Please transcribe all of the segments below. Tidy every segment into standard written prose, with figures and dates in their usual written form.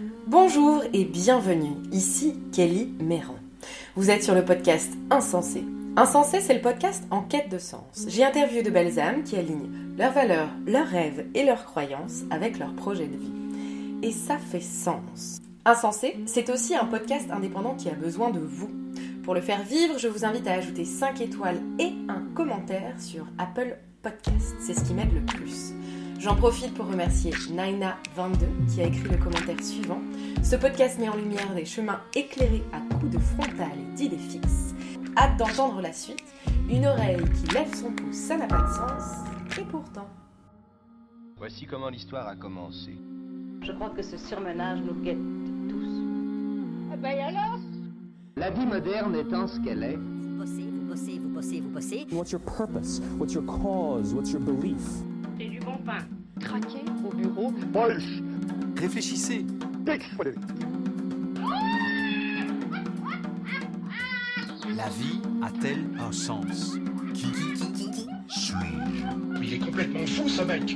Bonjour et bienvenue, ici Kelly Méran. Vous êtes sur le podcast Insensé. Insensé, c'est le podcast en quête de sens. J'y interviewe de belles âmes qui alignent leurs valeurs, leurs rêves et leurs croyances avec leurs projets de vie. Et ça fait sens. Insensé, c'est aussi un podcast indépendant qui a besoin de vous. Pour le faire vivre, je vous invite à ajouter 5 étoiles et un commentaire sur Apple Podcast. C'est ce qui m'aide le plus. J'en profite pour remercier Naina22 qui a écrit le commentaire suivant. Ce podcast met en lumière des chemins éclairés à coups de frontal et d'idées fixes. Hâte d'entendre la suite. Une oreille qui lève son pouce, ça n'a pas de sens. Et pourtant... Voici comment l'histoire a commencé. Je crois que ce surmenage nous guette tous. Ah ben alors ? La vie moderne étant ce qu'elle est. Vous bossez, vous bossez, vous bossez, vous bossez. What's your purpose? What's your cause? What's your belief? C'est du bon pain. Craquez au bureau. Réfléchissez. La vie a-t-elle un sens? Qui suis-je? Il est complètement fou ce mec.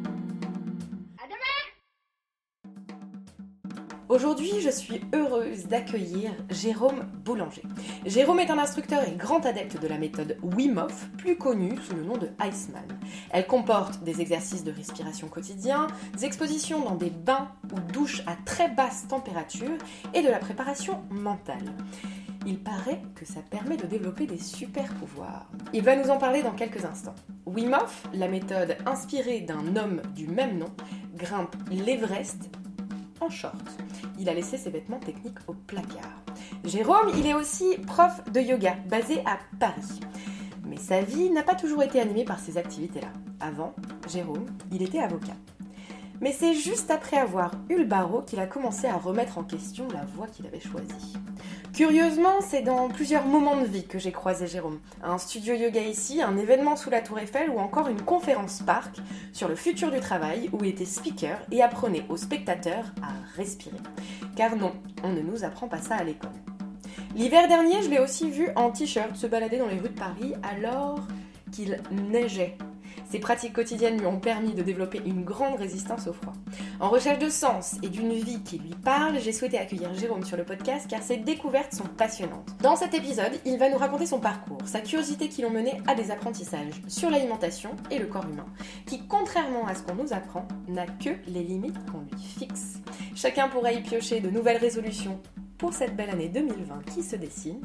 Aujourd'hui, je suis heureuse d'accueillir Jérôme Boulanger. Jérôme est un instructeur et grand adepte de la méthode Wim Hof, plus connue sous le nom de Iceman. Elle comporte des exercices de respiration quotidiens, des expositions dans des bains ou douches à très basse température et de la préparation mentale. Il paraît que ça permet de développer des super pouvoirs. Il va nous en parler dans quelques instants. Wim Hof, la méthode inspirée d'un homme du même nom, grimpe l'Everest en short. Il a laissé ses vêtements techniques au placard. Jérôme, il est aussi prof de yoga, basé à Paris. Mais sa vie n'a pas toujours été animée par ces activités-là. Avant, Jérôme, il était avocat. Mais c'est juste après avoir eu le barreau qu'il a commencé à remettre en question la voie qu'il avait choisie. Curieusement, c'est dans plusieurs moments de vie que j'ai croisé Jérôme. Un studio yoga ici, un événement sous la Tour Eiffel ou encore une conférence parc sur le futur du travail où il était speaker et apprenait aux spectateurs à respirer. Car non, on ne nous apprend pas ça à l'école. L'hiver dernier, je l'ai aussi vu en t-shirt se balader dans les rues de Paris alors qu'il neigeait. Ses pratiques quotidiennes lui ont permis de développer une grande résistance au froid. En recherche de sens et d'une vie qui lui parle, j'ai souhaité accueillir Jérôme sur le podcast car ses découvertes sont passionnantes. Dans cet épisode, il va nous raconter son parcours, sa curiosité qui l'ont mené à des apprentissages sur l'alimentation et le corps humain, qui, contrairement à ce qu'on nous apprend, n'a que les limites qu'on lui fixe. Chacun pourra y piocher de nouvelles résolutions pour cette belle année 2020 qui se dessine.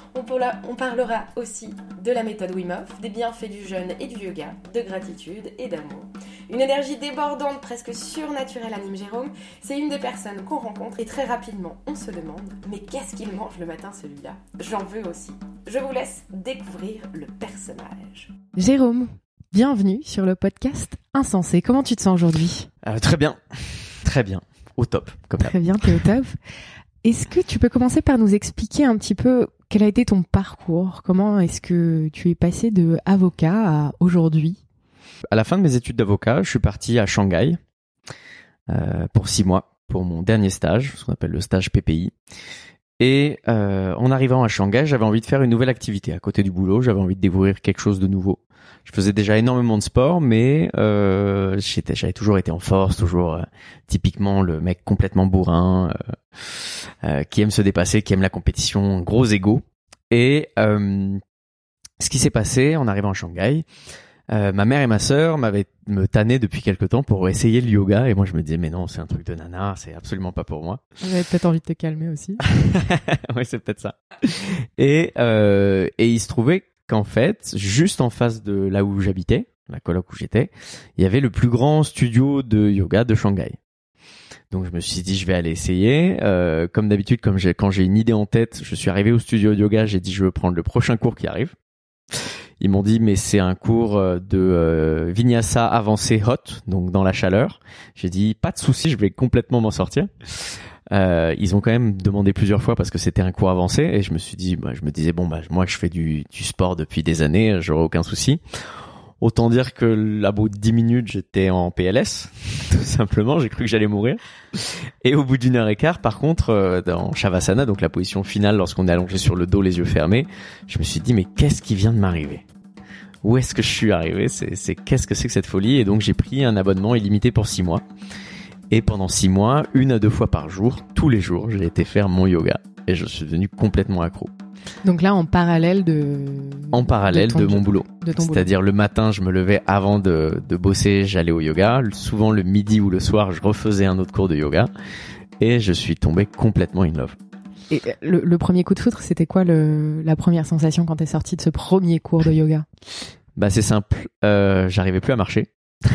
On parlera aussi de la méthode Wim Hof, des bienfaits du jeûne et du yoga, de gratitude et d'amour. Une énergie débordante, presque surnaturelle anime Jérôme. C'est une des personnes qu'on rencontre et très rapidement on se demande « Mais qu'est-ce qu'il mange le matin celui-là ?» J'en veux aussi. Je vous laisse découvrir le personnage. Jérôme, bienvenue sur le podcast Insensé. Comment tu te sens aujourd'hui ? Très bien, au top. Comme très bien, t'es au top. Est-ce que tu peux commencer par nous expliquer un petit peu quel a été ton parcours ? Comment est-ce que tu es passé de avocat à aujourd'hui ? À la fin de mes études d'avocat, je suis parti à Shanghai pour 6 mois pour mon dernier stage, ce qu'on appelle le stage PPI. Et en arrivant à Shanghai, j'avais envie de faire une nouvelle activité. À côté du boulot, j'avais envie de découvrir quelque chose de nouveau. Je faisais déjà énormément de sport, mais j'avais toujours été en force, toujours typiquement le mec complètement bourrin, qui aime se dépasser, qui aime la compétition, gros ego. Et ce qui s'est passé en arrivant à Shanghai, ma mère et ma sœur me tannaient depuis quelque temps pour essayer le yoga, et moi je me disais mais non, c'est un truc de nana, c'est absolument pas pour moi. J'avais peut-être envie de te calmer aussi. Oui, c'est peut-être ça. Et il se trouvait qu'en fait, juste en face de là où j'habitais, la coloc où j'étais, il y avait le plus grand studio de yoga de Shanghai. Donc je me suis dit je vais aller essayer. Comme d'habitude, quand j'ai une idée en tête, je suis arrivé au studio de yoga, j'ai dit je veux prendre le prochain cours qui arrive. Ils m'ont dit mais c'est un cours de vinyasa avancé hot, donc dans la chaleur. J'ai dit pas de souci, je vais complètement m'en sortir. Ils ont quand même demandé plusieurs fois parce que c'était un cours avancé et je me disais moi je fais du sport depuis des années, j'aurais aucun souci. Autant dire que à bout de 10 minutes, j'étais en PLS, tout simplement, j'ai cru que j'allais mourir. Et au bout d'une heure et quart, par contre, dans Shavasana, donc la position finale lorsqu'on est allongé sur le dos, les yeux fermés, je me suis dit, mais qu'est-ce qui vient de m'arriver ? Où est-ce que je suis arrivé ? Qu'est-ce que c'est que cette folie ? Et donc j'ai pris un abonnement illimité pour 6 mois. Et pendant 6 mois, 1 à 2 fois par jour, tous les jours, j'ai été faire mon yoga. Et je suis devenu complètement accro. Donc là, en parallèle de mon boulot. C'est-à-dire le matin, je me levais avant de bosser, j'allais au yoga. Souvent le midi ou le soir, je refaisais un autre cours de yoga. Et je suis tombé complètement in love. Et le premier coup de foudre, c'était quoi la première sensation quand t'es sorti de ce premier cours de yoga? Bah c'est simple, j'arrivais plus à marcher.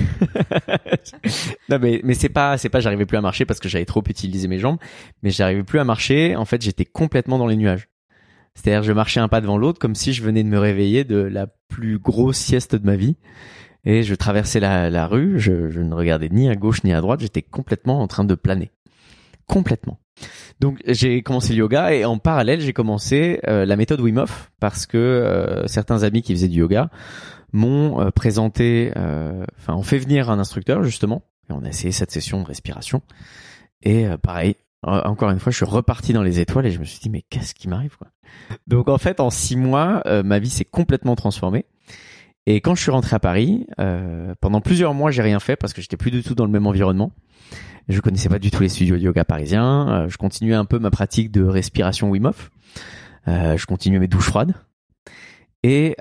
Non mais c'est pas j'arrivais plus à marcher parce que j'avais trop utilisé mes jambes, mais j'arrivais plus à marcher. En fait, j'étais complètement dans les nuages. C'est-à-dire, je marchais un pas devant l'autre comme si je venais de me réveiller de la plus grosse sieste de ma vie. Et je traversais la rue, je ne regardais ni à gauche ni à droite, j'étais complètement en train de planer. Complètement. Donc j'ai commencé le yoga et en parallèle j'ai commencé la méthode Wim Hof parce que certains amis qui faisaient du yoga m'ont présenté, ont fait venir un instructeur justement et on a essayé cette session de respiration et pareil, encore une fois je suis reparti dans les étoiles et je me suis dit mais qu'est-ce qui m'arrive quoi. Donc en fait en 6 mois ma vie s'est complètement transformée. Et quand je suis rentré à Paris, pendant plusieurs mois j'ai rien fait parce que j'étais plus du tout dans le même environnement. Je connaissais pas du tout les studios de yoga parisiens. Je continuais un peu ma pratique de respiration Wim Hof. Je continuais mes douches froides. Et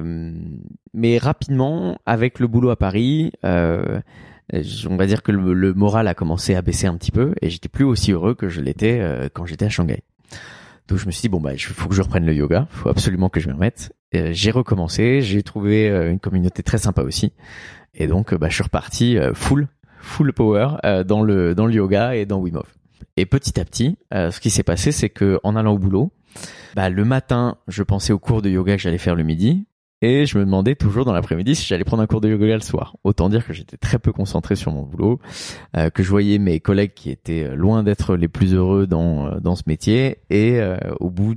mais rapidement, avec le boulot à Paris, on va dire que le moral a commencé à baisser un petit peu et j'étais plus aussi heureux que je l'étais quand j'étais à Shanghai. Donc je me suis dit il faut que je reprenne le yoga, faut absolument que je m'y remette. J'ai recommencé, j'ai trouvé une communauté très sympa aussi. Et donc je suis reparti full power dans le yoga et dans Wim Hof. Et petit à petit, ce qui s'est passé, c'est que en allant au boulot, le matin, je pensais au cours de yoga que j'allais faire le midi, et je me demandais toujours dans l'après-midi si j'allais prendre un cours de yoga le soir. Autant dire que j'étais très peu concentré sur mon boulot, que je voyais mes collègues qui étaient loin d'être les plus heureux dans ce métier, et au bout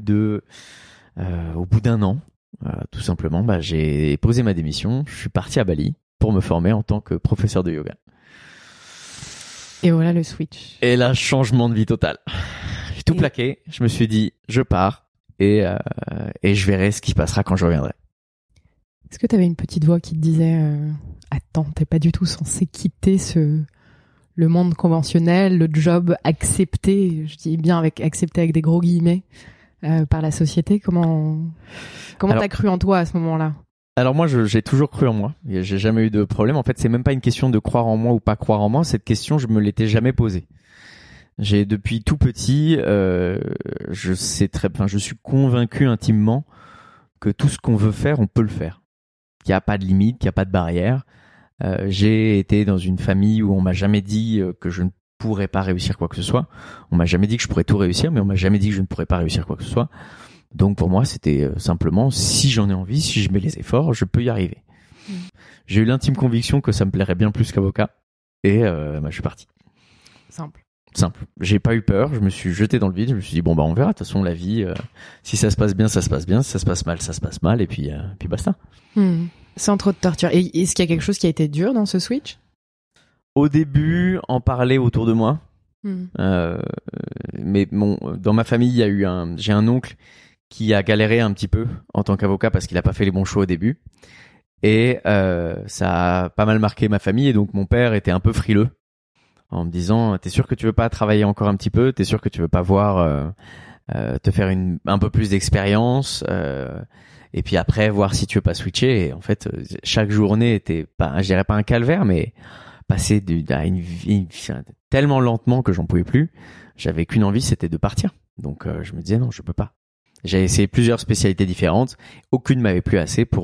d'un an, tout simplement, j'ai posé ma démission. Je suis parti à Bali pour me former en tant que professeur de yoga. Et voilà le switch. Et là, changement de vie total. J'ai tout plaqué. Je me suis dit, je pars et je verrai ce qui se passera quand je reviendrai. Est-ce que tu avais une petite voix qui te disait attends, t'es pas du tout censé quitter le monde conventionnel, le job accepté, je dis bien accepté avec des gros guillemets, par la société? Comment t'as cru en toi à ce moment-là? Alors moi, j'ai toujours cru en moi. J'ai jamais eu de problème. En fait, c'est même pas une question de croire en moi ou pas croire en moi. Cette question, je me l'étais jamais posée. J'ai depuis tout petit, je suis convaincu intimement que tout ce qu'on veut faire, on peut le faire. Qu'il n'y a pas de limite, qu'il n'y a pas de barrière. J'ai été dans une famille où on m'a jamais dit que je ne pourrais pas réussir quoi que ce soit. On m'a jamais dit que je pourrais tout réussir, mais on m'a jamais dit que je ne pourrais pas réussir quoi que ce soit. Donc pour moi, c'était simplement, si j'en ai envie, si je mets les efforts, je peux y arriver. J'ai eu l'intime conviction que ça me plairait bien plus qu'avocat, et je suis parti. Simple. J'ai pas eu peur, je me suis jeté dans le vide, je me suis dit on verra, de toute façon la vie, si ça se passe bien, ça se passe bien, si ça se passe mal, ça se passe mal, et puis basta. Sans trop de torture. Et est-ce qu'il y a quelque chose qui a été dur dans ce switch? Au début, en parler autour de moi, mais dans ma famille, j'ai un oncle qui a galéré un petit peu en tant qu'avocat parce qu'il a pas fait les bons choix au début, et ça a pas mal marqué ma famille, et donc mon père était un peu frileux en me disant t'es sûr que tu veux pas travailler encore un petit peu, t'es sûr que tu veux pas voir te faire un peu plus d'expérience, et puis après voir si tu veux pas switcher. Et en fait chaque journée était pas, je dirais pas un calvaire, mais passer à une vie tellement lentement que j'en pouvais plus. J'avais qu'une envie, c'était de partir. Donc je me disais non, je peux pas. J'ai essayé plusieurs spécialités différentes, aucune m'avait plu assez pour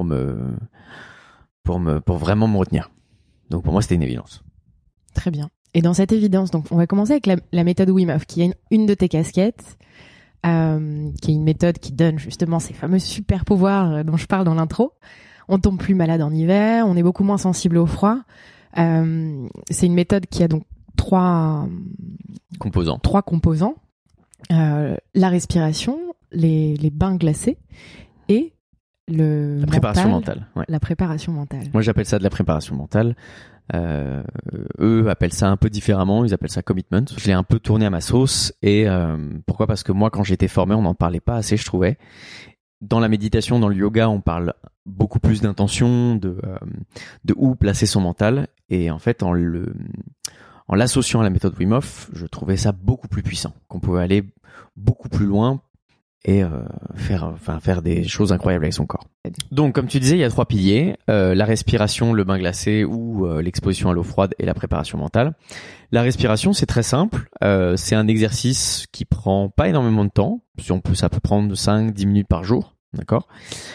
vraiment me retenir. Donc pour moi, c'était une évidence. Très bien. Et dans cette évidence, donc on va commencer avec la méthode Wim Hof, qui est une de tes casquettes, qui est une méthode qui donne justement ces fameux super pouvoirs dont je parle dans l'intro. On tombe plus malade en hiver, on est beaucoup moins sensible au froid. C'est une méthode qui a donc trois composants. La respiration, les bains glacés et la préparation mentale. Ouais. La préparation mentale. Moi, j'appelle ça de la préparation mentale. Eux appellent ça un peu différemment, ils appellent ça commitment. Je l'ai un peu tourné à ma sauce, et pourquoi? Parce que moi, quand j'étais formé, on n'en parlait pas assez, je trouvais. Dans la méditation, dans le yoga, on parle beaucoup plus d'intention, de où placer son mental, et en fait, en en l'associant à la méthode Wim Hof, je trouvais ça beaucoup plus puissant, qu'on pouvait aller beaucoup plus loin et faire des choses incroyables avec son corps. Donc, comme tu disais, il y a 3 piliers, la respiration, le bain glacé ou l'exposition à l'eau froide et la préparation mentale. La respiration, c'est très simple. C'est un exercice qui prend pas énormément de temps. Ça peut prendre 5-10 minutes par jour, d'accord.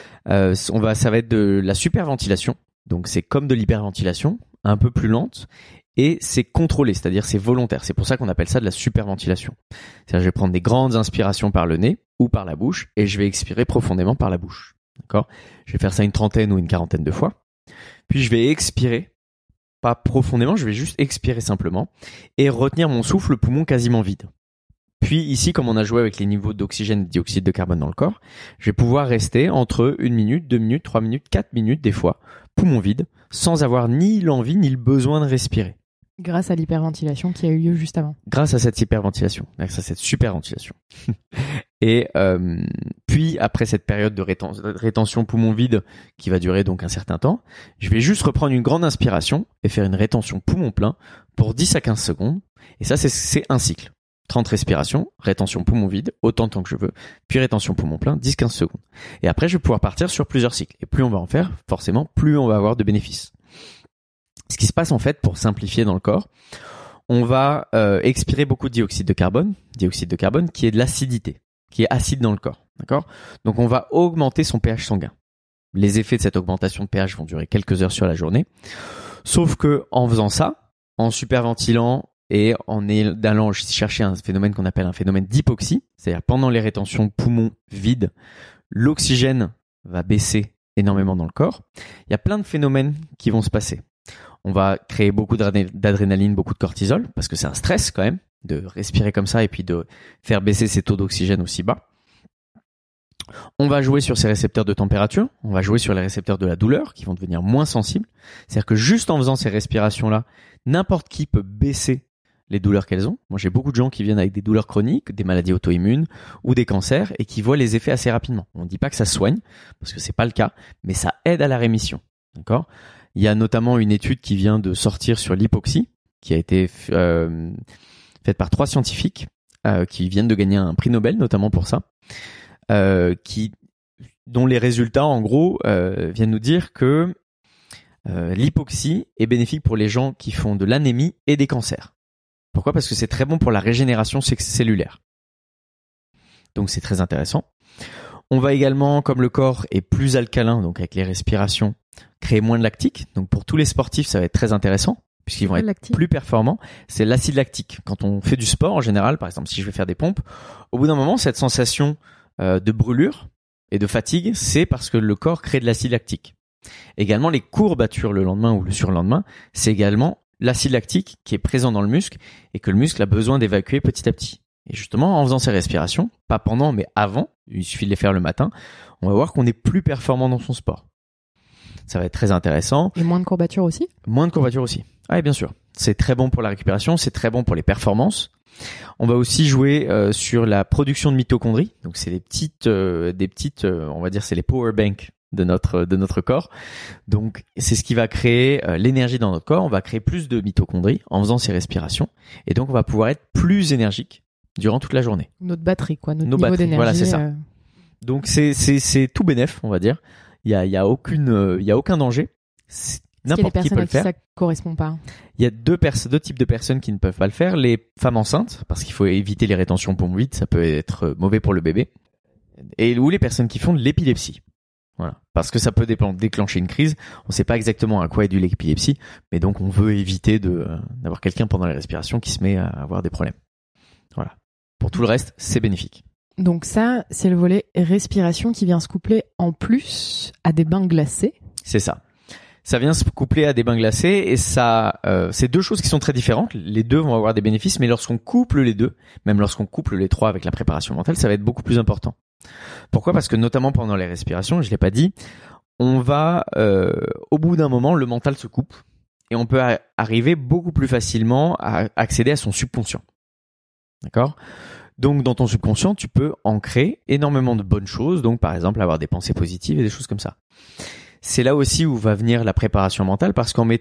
Ça va être de la superventilation. Donc, c'est comme de l'hyperventilation, un peu plus lente. Et c'est contrôlé, c'est-à-dire c'est volontaire. C'est pour ça qu'on appelle ça de la superventilation. C'est-à-dire je vais prendre des grandes inspirations par le nez ou par la bouche et je vais expirer profondément par la bouche. D'accord ? Je vais faire ça une 30aine ou une 40aine de fois. Puis je vais expirer, pas profondément, je vais juste expirer simplement et retenir mon souffle, le poumon quasiment vide. Puis ici, comme on a joué avec les niveaux d'oxygène et de dioxyde de carbone dans le corps, je vais pouvoir rester entre 1 minute, 2 minutes, 3 minutes, 4 minutes des fois, poumon vide, sans avoir ni l'envie ni le besoin de respirer. Grâce à l'hyperventilation qui a eu lieu juste avant. Grâce à cette hyperventilation, grâce à cette superventilation. Et puis, après cette période de rétention poumon vide qui va durer donc un certain temps, je vais juste reprendre une grande inspiration et faire une rétention poumon plein pour 10 à 15 secondes. Et ça, c'est un cycle. 30 respirations, rétention poumon vide, autant de temps que je veux, puis rétention poumon plein, 10-15 secondes. Et après, je vais pouvoir partir sur plusieurs cycles. Et plus on va en faire, forcément, plus on va avoir de bénéfices. Ce qui se passe en fait, pour simplifier dans le corps, on va expirer beaucoup de dioxyde de carbone qui est de l'acidité, qui est acide dans le corps, d'accord ? Donc on va augmenter son pH sanguin. Les effets de cette augmentation de pH vont durer quelques heures sur la journée, sauf que en faisant ça, en superventilant et en allant chercher un phénomène qu'on appelle un phénomène d'hypoxie, c'est-à-dire pendant les rétentions poumons vides, l'oxygène va baisser énormément dans le corps. Il y a plein de phénomènes qui vont se passer. On va créer beaucoup d'adrénaline, beaucoup de cortisol, parce que c'est un stress quand même, de respirer comme ça et puis de faire baisser ses taux d'oxygène aussi bas. On va jouer sur ces récepteurs de température, on va jouer sur les récepteurs de la douleur, qui vont devenir moins sensibles. C'est-à-dire que juste en faisant ces respirations-là, n'importe qui peut baisser les douleurs qu'elles ont. Moi, j'ai beaucoup de gens qui viennent avec des douleurs chroniques, des maladies auto-immunes ou des cancers et qui voient les effets assez rapidement. On ne dit pas que ça soigne, parce que c'est pas le cas, mais ça aide à la rémission. D'accord ? Il y a notamment une étude qui vient de sortir sur l'hypoxie, qui a été faite par 3 scientifiques qui viennent de gagner un prix Nobel, notamment pour ça, dont les résultats, en gros, viennent nous dire que l'hypoxie est bénéfique pour les gens qui font de l'anémie et des cancers. Pourquoi ? Parce que c'est très bon pour la régénération cellulaire. Donc c'est très intéressant. On va également, comme le corps est plus alcalin, donc avec les respirations, créer moins de lactique. Donc pour tous les sportifs, ça va être très intéressant, puisqu'ils vont être plus performants. C'est l'acide lactique. Quand on fait du sport en général, par exemple si je vais faire des pompes, au bout d'un moment, cette sensation de brûlure et de fatigue, c'est parce que le corps crée de l'acide lactique. Également, les courbatures le lendemain ou le surlendemain, c'est également l'acide lactique qui est présent dans le muscle et que le muscle a besoin d'évacuer petit à petit. Et justement, en faisant ces respirations, pas pendant, mais avant, il suffit de les faire le matin, on va voir qu'on est plus performant dans son sport. Ça va être très intéressant. Et moins de courbatures aussi ? Moins de courbatures aussi. Ah, et bien sûr. C'est très bon pour la récupération, c'est très bon pour les performances. On va aussi jouer sur la production de mitochondries. Donc, c'est des petites, on va dire, c'est les power banks de notre corps. Donc, c'est ce qui va créer l'énergie dans notre corps. On va créer plus de mitochondries en faisant ces respirations. Et donc, on va pouvoir être plus énergique durant toute la journée. Notre batterie, quoi. Notre niveau d'énergie. Voilà, c'est ça. Donc, c'est tout bénef, on va dire. Il y a aucun danger. N'importe qui peut le faire. Ça correspond pas. Il y a deux types de personnes qui ne peuvent pas le faire. Les femmes enceintes, parce qu'il faut éviter les rétentions poumons vides, ça peut être mauvais pour le bébé. Ou les personnes qui font de l'épilepsie. Voilà. Parce que ça peut déclencher une crise. On ne sait pas exactement à quoi est due l'épilepsie, mais donc on veut éviter d'avoir quelqu'un pendant les respirations qui se met à avoir des problèmes. Voilà. Pour tout le reste, c'est bénéfique. Donc ça, c'est le volet respiration qui vient se coupler en plus à des bains glacés. C'est ça. Ça vient se coupler à des bains glacés et ça, c'est deux choses qui sont très différentes. Les deux vont avoir des bénéfices, mais lorsqu'on couple les deux, même lorsqu'on couple les trois avec la préparation mentale, ça va être beaucoup plus important. Pourquoi ? Parce que notamment pendant les respirations, je l'ai pas dit, on va, au bout d'un moment, le mental se coupe et on peut arriver beaucoup plus facilement à accéder à son subconscient. D'accord ? Donc, dans ton subconscient, tu peux ancrer énormément de bonnes choses. Donc, par exemple, avoir des pensées positives et des choses comme ça. C'est là aussi où va venir la préparation mentale parce qu'en mettant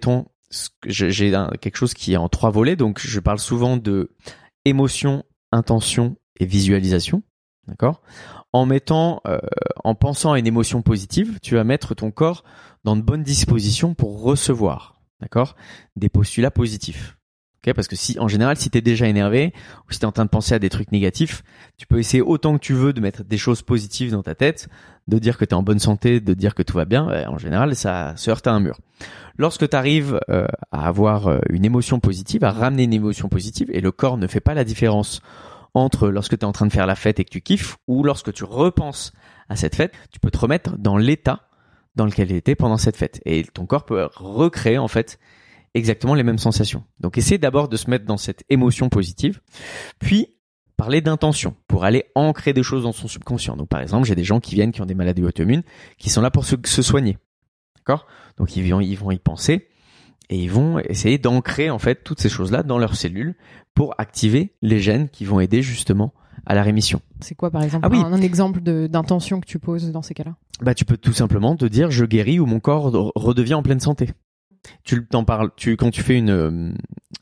j'ai quelque chose qui est en 3 volets, donc je parle souvent de émotion, intention et visualisation, d'accord ? En pensant à une émotion positive, tu vas mettre ton corps dans de bonnes dispositions pour recevoir, d'accord ? Des postulats positifs. Okay, parce que en général, si t'es déjà énervé ou si t'es en train de penser à des trucs négatifs, tu peux essayer autant que tu veux de mettre des choses positives dans ta tête, de dire que t'es en bonne santé, de dire que tout va bien. En général, ça se heurte à un mur. Lorsque t'arrives à avoir une émotion positive, à ramener une émotion positive, et le corps ne fait pas la différence entre lorsque t'es en train de faire la fête et que tu kiffes, ou lorsque tu repenses à cette fête, tu peux te remettre dans l'état dans lequel il était pendant cette fête. Et ton corps peut recréer, en fait, exactement les mêmes sensations. Donc, essayez d'abord de se mettre dans cette émotion positive, puis parler d'intention pour aller ancrer des choses dans son subconscient. Donc, par exemple, j'ai des gens qui viennent, qui ont des maladies auto-immunes, qui sont là pour se soigner. D'accord ? Donc, ils vont y penser et ils vont essayer d'ancrer, en fait, toutes ces choses-là dans leurs cellules pour activer les gènes qui vont aider justement à la rémission. C'est quoi, par exemple, un exemple d'intention que tu poses dans ces cas-là ? Bah, tu peux tout simplement te dire je guéris ou mon corps redevient en pleine santé. Tu t'en parles, quand tu fais une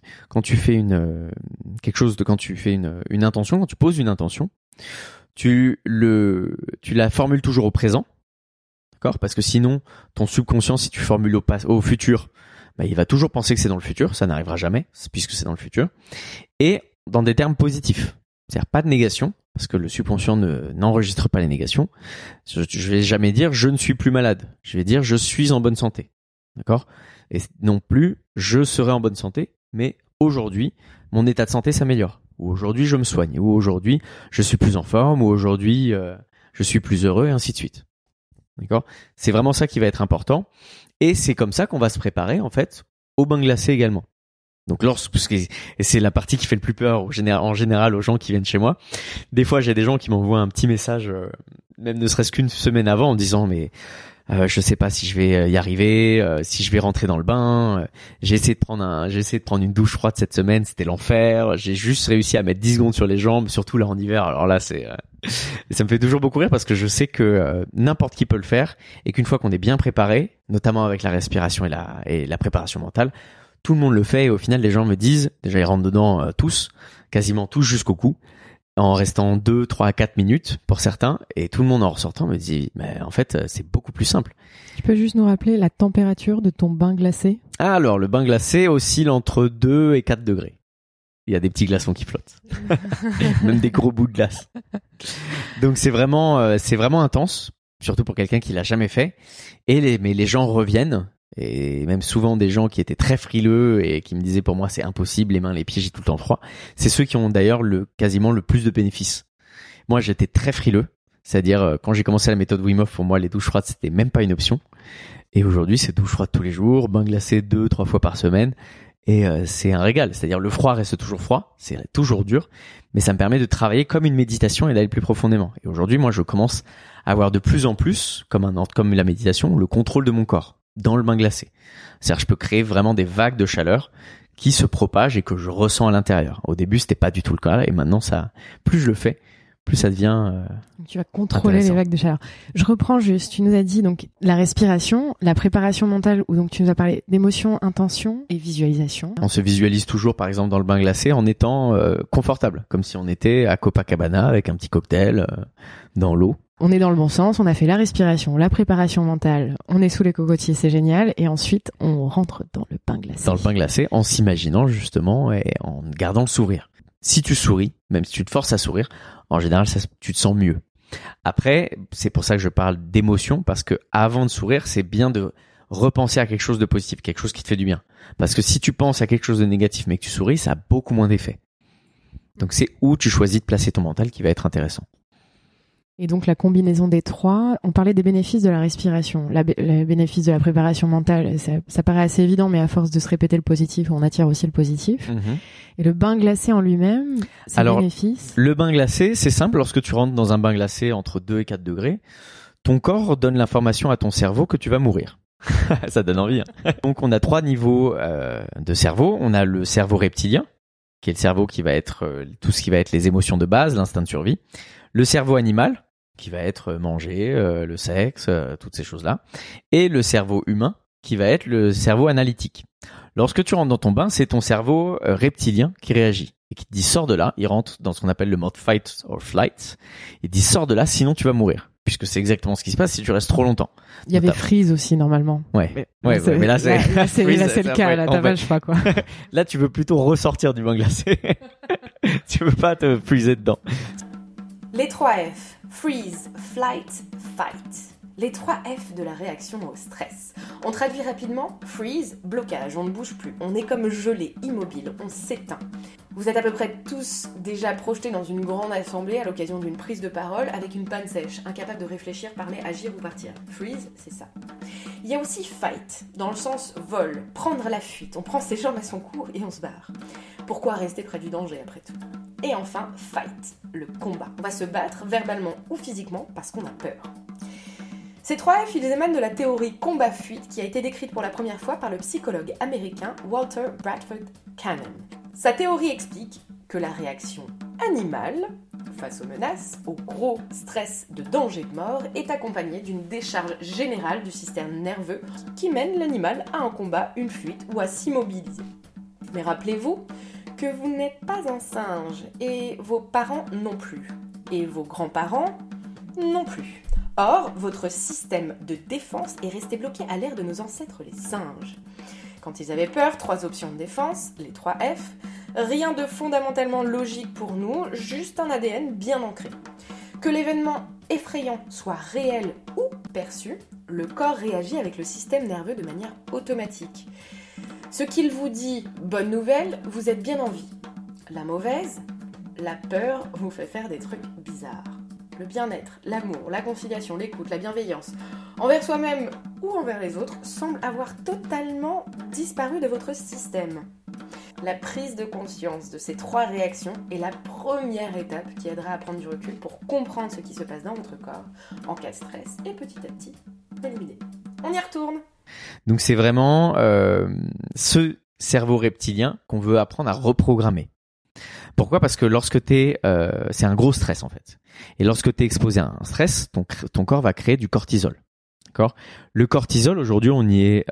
intention, quand tu poses une intention, tu la formules toujours au présent, d'accord ? Parce que sinon, ton subconscient, si tu formules au futur, bah, il va toujours penser que c'est dans le futur, ça n'arrivera jamais, puisque c'est dans le futur, et dans des termes positifs. C'est-à-dire pas de négation, parce que le subconscient n'enregistre pas les négations. Je vais jamais dire je ne suis plus malade, je vais dire je suis en bonne santé, d'accord ? Et non plus, je serai en bonne santé, mais aujourd'hui, mon état de santé s'améliore. Ou aujourd'hui, je me soigne. Ou aujourd'hui, je suis plus en forme. Ou aujourd'hui, je suis plus heureux, et ainsi de suite. D'accord ? C'est vraiment ça qui va être important. Et c'est comme ça qu'on va se préparer, en fait, au bain glacé également. Donc et c'est la partie qui fait le plus peur en général aux gens qui viennent chez moi. Des fois, j'ai des gens qui m'envoient un petit message, même ne serait-ce qu'une semaine avant, en disant mais je sais pas si je vais y arriver, si je vais rentrer dans le bain. J'ai essayé de prendre une douche froide cette semaine, c'était l'enfer. J'ai juste réussi à mettre 10 secondes sur les jambes, surtout là en hiver. Alors là, ça me fait toujours beaucoup rire parce que je sais que n'importe qui peut le faire et qu'une fois qu'on est bien préparé, notamment avec la respiration et la préparation mentale, tout le monde le fait et au final, les gens me disent, déjà ils rentrent dedans quasiment tous jusqu'au cou, en restant 2, 3, 4 minutes pour certains, et tout le monde en ressortant me dit mais en fait c'est beaucoup plus simple. Tu peux juste nous rappeler la température de ton bain glacé ? Alors le bain glacé oscille entre 2 et 4 degrés. Il y a des petits glaçons qui flottent. Même des gros bouts de glace. Donc c'est vraiment intense, surtout pour quelqu'un qui l'a jamais fait, mais les gens reviennent. Et même souvent des gens qui étaient très frileux et qui me disaient pour moi c'est impossible, les mains, les pieds, j'ai tout le temps froid. C'est ceux qui ont d'ailleurs quasiment le plus de bénéfices. Moi j'étais très frileux, c'est-à-dire quand j'ai commencé la méthode Wim Hof, pour moi les douches froides c'était même pas une option. Et aujourd'hui c'est douche froide tous les jours, bain glacé 2-3 fois par semaine. Et c'est un régal, c'est-à-dire le froid reste toujours froid, c'est toujours dur, mais ça me permet de travailler comme une méditation et d'aller plus profondément. Et aujourd'hui moi je commence à avoir de plus en plus, comme la méditation, le contrôle de mon corps dans le bain glacé. C'est-à-dire je peux créer vraiment des vagues de chaleur qui se propagent et que je ressens à l'intérieur. Au début, c'était pas du tout le cas et maintenant plus je le fais, plus ça devient tu vas contrôler les vagues de chaleur. Je reprends juste, tu nous as dit donc la respiration, la préparation mentale où donc tu nous as parlé d'émotion, intention et visualisation. On se visualise toujours par exemple dans le bain glacé en étant confortable, comme si on était à Copacabana avec un petit cocktail dans l'eau. On est dans le bon sens, on a fait la respiration, la préparation mentale, on est sous les cocotiers, c'est génial, et ensuite on rentre dans le bain glacé. Dans le bain glacé, en s'imaginant justement et en gardant le sourire. Si tu souris, même si tu te forces à sourire, en général tu te sens mieux. Après, c'est pour ça que je parle d'émotion, parce que avant de sourire, c'est bien de repenser à quelque chose de positif, quelque chose qui te fait du bien. Parce que si tu penses à quelque chose de négatif mais que tu souris, ça a beaucoup moins d'effet. Donc c'est où tu choisis de placer ton mental qui va être intéressant. Et donc la combinaison des trois, on parlait des bénéfices de la respiration, les bénéfices de la préparation mentale, ça paraît assez évident, mais à force de se répéter le positif, on attire aussi le positif. Mm-hmm. Et le bain glacé en lui-même, ses bénéfices. Le bain glacé, c'est simple, lorsque tu rentres dans un bain glacé entre 2 et 4 degrés, ton corps donne l'information à ton cerveau que tu vas mourir. Ça donne envie. Hein. Donc on a 3 niveaux de cerveau. On a le cerveau reptilien, qui est le cerveau qui va être tout ce qui va être les émotions de base, l'instinct de survie. Le cerveau animal, qui va être manger, le sexe, toutes ces choses-là. Et le cerveau humain, qui va être le cerveau analytique. Lorsque tu rentres dans ton bain, c'est ton cerveau reptilien qui réagit et qui te dit sors de là. Il rentre dans ce qu'on appelle le mode fight or flight. Il dit sors de là, sinon tu vas mourir. Puisque c'est exactement ce qui se passe si tu restes trop longtemps. Il y avait freeze aussi normalement. Ouais. Mais là c'est le cas. Là, t'as pas le choix quoi. Là, tu veux plutôt ressortir du bain glacé. Tu veux pas te freezer dedans. Les 3 F. Freeze, flight, fight. Les 3 F de la réaction au stress. On traduit rapidement freeze, blocage, on ne bouge plus, on est comme gelé, immobile, on s'éteint. Vous êtes à peu près tous déjà projetés dans une grande assemblée à l'occasion d'une prise de parole avec une panne sèche, incapable de réfléchir, parler, agir ou partir. Freeze, c'est ça. Il y a aussi fight, dans le sens vol, prendre la fuite. On prend ses jambes à son cou et on se barre. Pourquoi rester près du danger après tout ? Et enfin, fight, le combat. On va se battre verbalement ou physiquement parce qu'on a peur. Ces 3 F, ils émanent de la théorie combat-fuite qui a été décrite pour la première fois par le psychologue américain Walter Bradford Cannon. Sa théorie explique que la réaction animale, face aux menaces, au gros stress de danger de mort, est accompagnée d'une décharge générale du système nerveux qui mène l'animal à un combat, une fuite ou à s'immobiliser. Mais rappelez-vous que vous n'êtes pas un singe, et vos parents non plus, et vos grands-parents non plus. Or, votre système de défense est resté bloqué à l'ère de nos ancêtres les singes. Quand ils avaient peur, 3 options de défense, les 3 F, rien de fondamentalement logique pour nous, juste un ADN bien ancré. Que l'événement effrayant soit réel ou perçu, le corps réagit avec le système nerveux de manière automatique. Ce qu'il vous dit « bonne nouvelle », vous êtes bien en vie. La mauvaise, la peur vous fait faire des trucs bizarres. Le bien-être, l'amour, la conciliation, l'écoute, la bienveillance, envers soi-même ou envers les autres, semblent avoir totalement disparu de votre système. La prise de conscience de ces 3 réactions est la première étape qui aidera à prendre du recul pour comprendre ce qui se passe dans votre corps en cas de stress et petit à petit l'éliminer. On y retourne. Donc c'est vraiment ce cerveau reptilien qu'on veut apprendre à reprogrammer. Pourquoi ? Parce que lorsque c'est un gros stress en fait. Et lorsque tu es exposé à un stress, ton corps va créer du cortisol. D'accord ? Le cortisol, aujourd'hui, on y est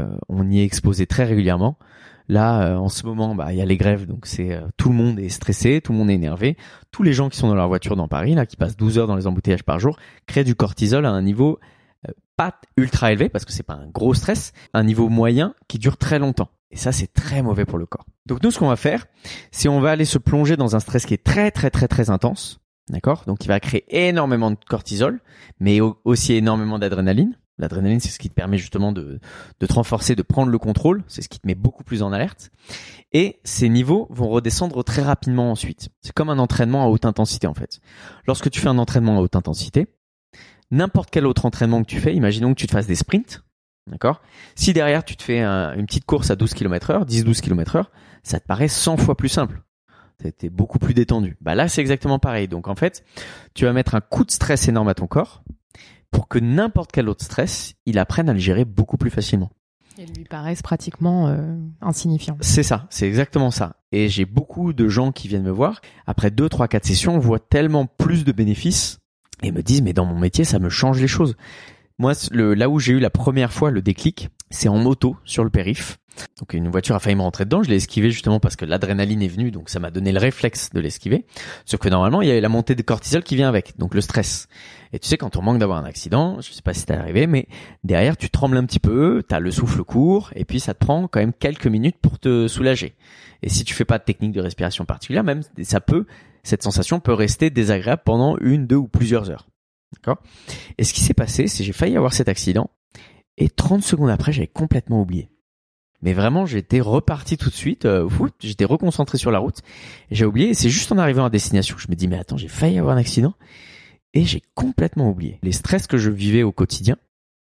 exposé très régulièrement. Là, en ce moment, il y a les grèves, donc tout le monde est stressé, tout le monde est énervé. Tous les gens qui sont dans leur voiture dans Paris, là, qui passent 12 heures dans les embouteillages par jour, créent du cortisol à un niveau pas ultra élevé, parce que c'est pas un gros stress, un niveau moyen qui dure très longtemps. Et ça, c'est très mauvais pour le corps. Donc nous, ce qu'on va faire, c'est on va aller se plonger dans un stress qui est très, très, très, très intense. D'accord ? Donc il va créer énormément de cortisol, mais aussi énormément d'adrénaline. L'adrénaline, c'est ce qui te permet justement de te renforcer, de prendre le contrôle. C'est ce qui te met beaucoup plus en alerte. Et ces niveaux vont redescendre très rapidement ensuite. C'est comme un entraînement à haute intensité en fait. Lorsque tu fais un entraînement à haute intensité, n'importe quel autre entraînement que tu fais, imaginons que tu te fasses des sprints. D'accord ? Si derrière tu te fais une petite course à 12 km/h, 10-12 km/h, ça te paraît 100 fois plus simple. T'es beaucoup plus détendu. Là, c'est exactement pareil. Donc, en fait, tu vas mettre un coup de stress énorme à ton corps pour que n'importe quel autre stress, il apprenne à le gérer beaucoup plus facilement. Et lui paraissent pratiquement insignifiants. C'est ça, c'est exactement ça. Et j'ai beaucoup de gens qui viennent me voir. Après 2, 3, 4 sessions, on voit tellement plus de bénéfices et me disent, mais dans mon métier, ça me change les choses. Moi, là où j'ai eu la première fois le déclic, c'est en moto sur le périph'. Donc une voiture a failli me rentrer dedans, je l'ai esquivé justement parce que l'adrénaline est venue, donc ça m'a donné le réflexe de l'esquiver. Sauf que normalement, il y avait la montée de cortisol qui vient avec, donc le stress. Et tu sais, quand on manque d'avoir un accident, je sais pas si t'es arrivé, mais derrière, tu trembles un petit peu, t'as le souffle court, et puis ça te prend quand même quelques minutes pour te soulager. Et si tu fais pas de technique de respiration particulière, même cette sensation peut rester désagréable pendant 1, 2 ou plusieurs heures. D'accord ? Et ce qui s'est passé, c'est que j'ai failli avoir cet accident, et 30 secondes après, j'avais complètement oublié. Mais vraiment, j'étais reparti tout de suite, j'étais reconcentré sur la route, et j'ai oublié, et c'est juste en arrivant à destination que je me dis, mais attends, j'ai failli avoir un accident, et j'ai complètement oublié. Les stress que je vivais au quotidien,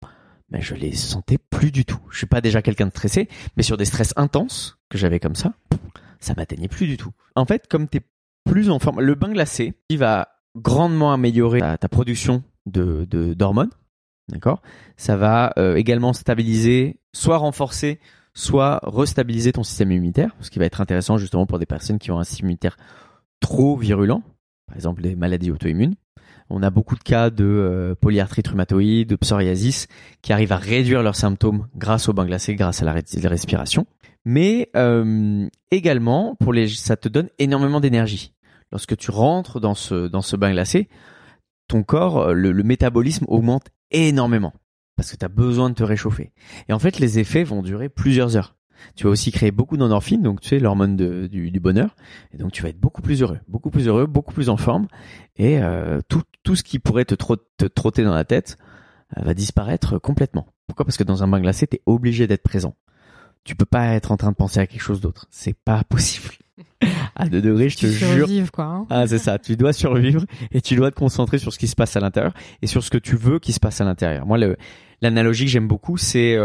je les sentais plus du tout. Je suis pas déjà quelqu'un de stressé, mais sur des stress intenses que j'avais comme ça m'atteignait plus du tout. En fait, comme t'es plus en forme, le bain glacé, il va grandement améliorer ta production d'hormones, d'accord ? Ça va également stabiliser, soit renforcer, soit restabiliser ton système immunitaire, ce qui va être intéressant justement pour des personnes qui ont un système immunitaire trop virulent, par exemple des maladies auto-immunes. On a beaucoup de cas de polyarthrite rhumatoïde, de psoriasis, qui arrivent à réduire leurs symptômes grâce au bain glacé, grâce à la respiration. Mais également, ça te donne énormément d'énergie. Lorsque tu rentres dans ce bain glacé, ton corps, le métabolisme augmente énormément parce que tu as besoin de te réchauffer. Et en fait, les effets vont durer plusieurs heures. Tu vas aussi créer beaucoup d'endorphines, donc tu sais, l'hormone du bonheur. Et donc, tu vas être beaucoup plus heureux, beaucoup plus en forme. Et tout ce qui pourrait te trotter dans la tête va disparaître complètement. Pourquoi ? Parce que dans un bain glacé, tu es obligé d'être présent. Tu peux pas être en train de penser à quelque chose d'autre. C'est pas possible. À 2 degrés, je te jure. Survivre, quoi. Hein. Ah, c'est ça. Tu dois survivre et tu dois te concentrer sur ce qui se passe à l'intérieur et sur ce que tu veux qui se passe à l'intérieur. Moi, l'analogie que j'aime beaucoup, c'est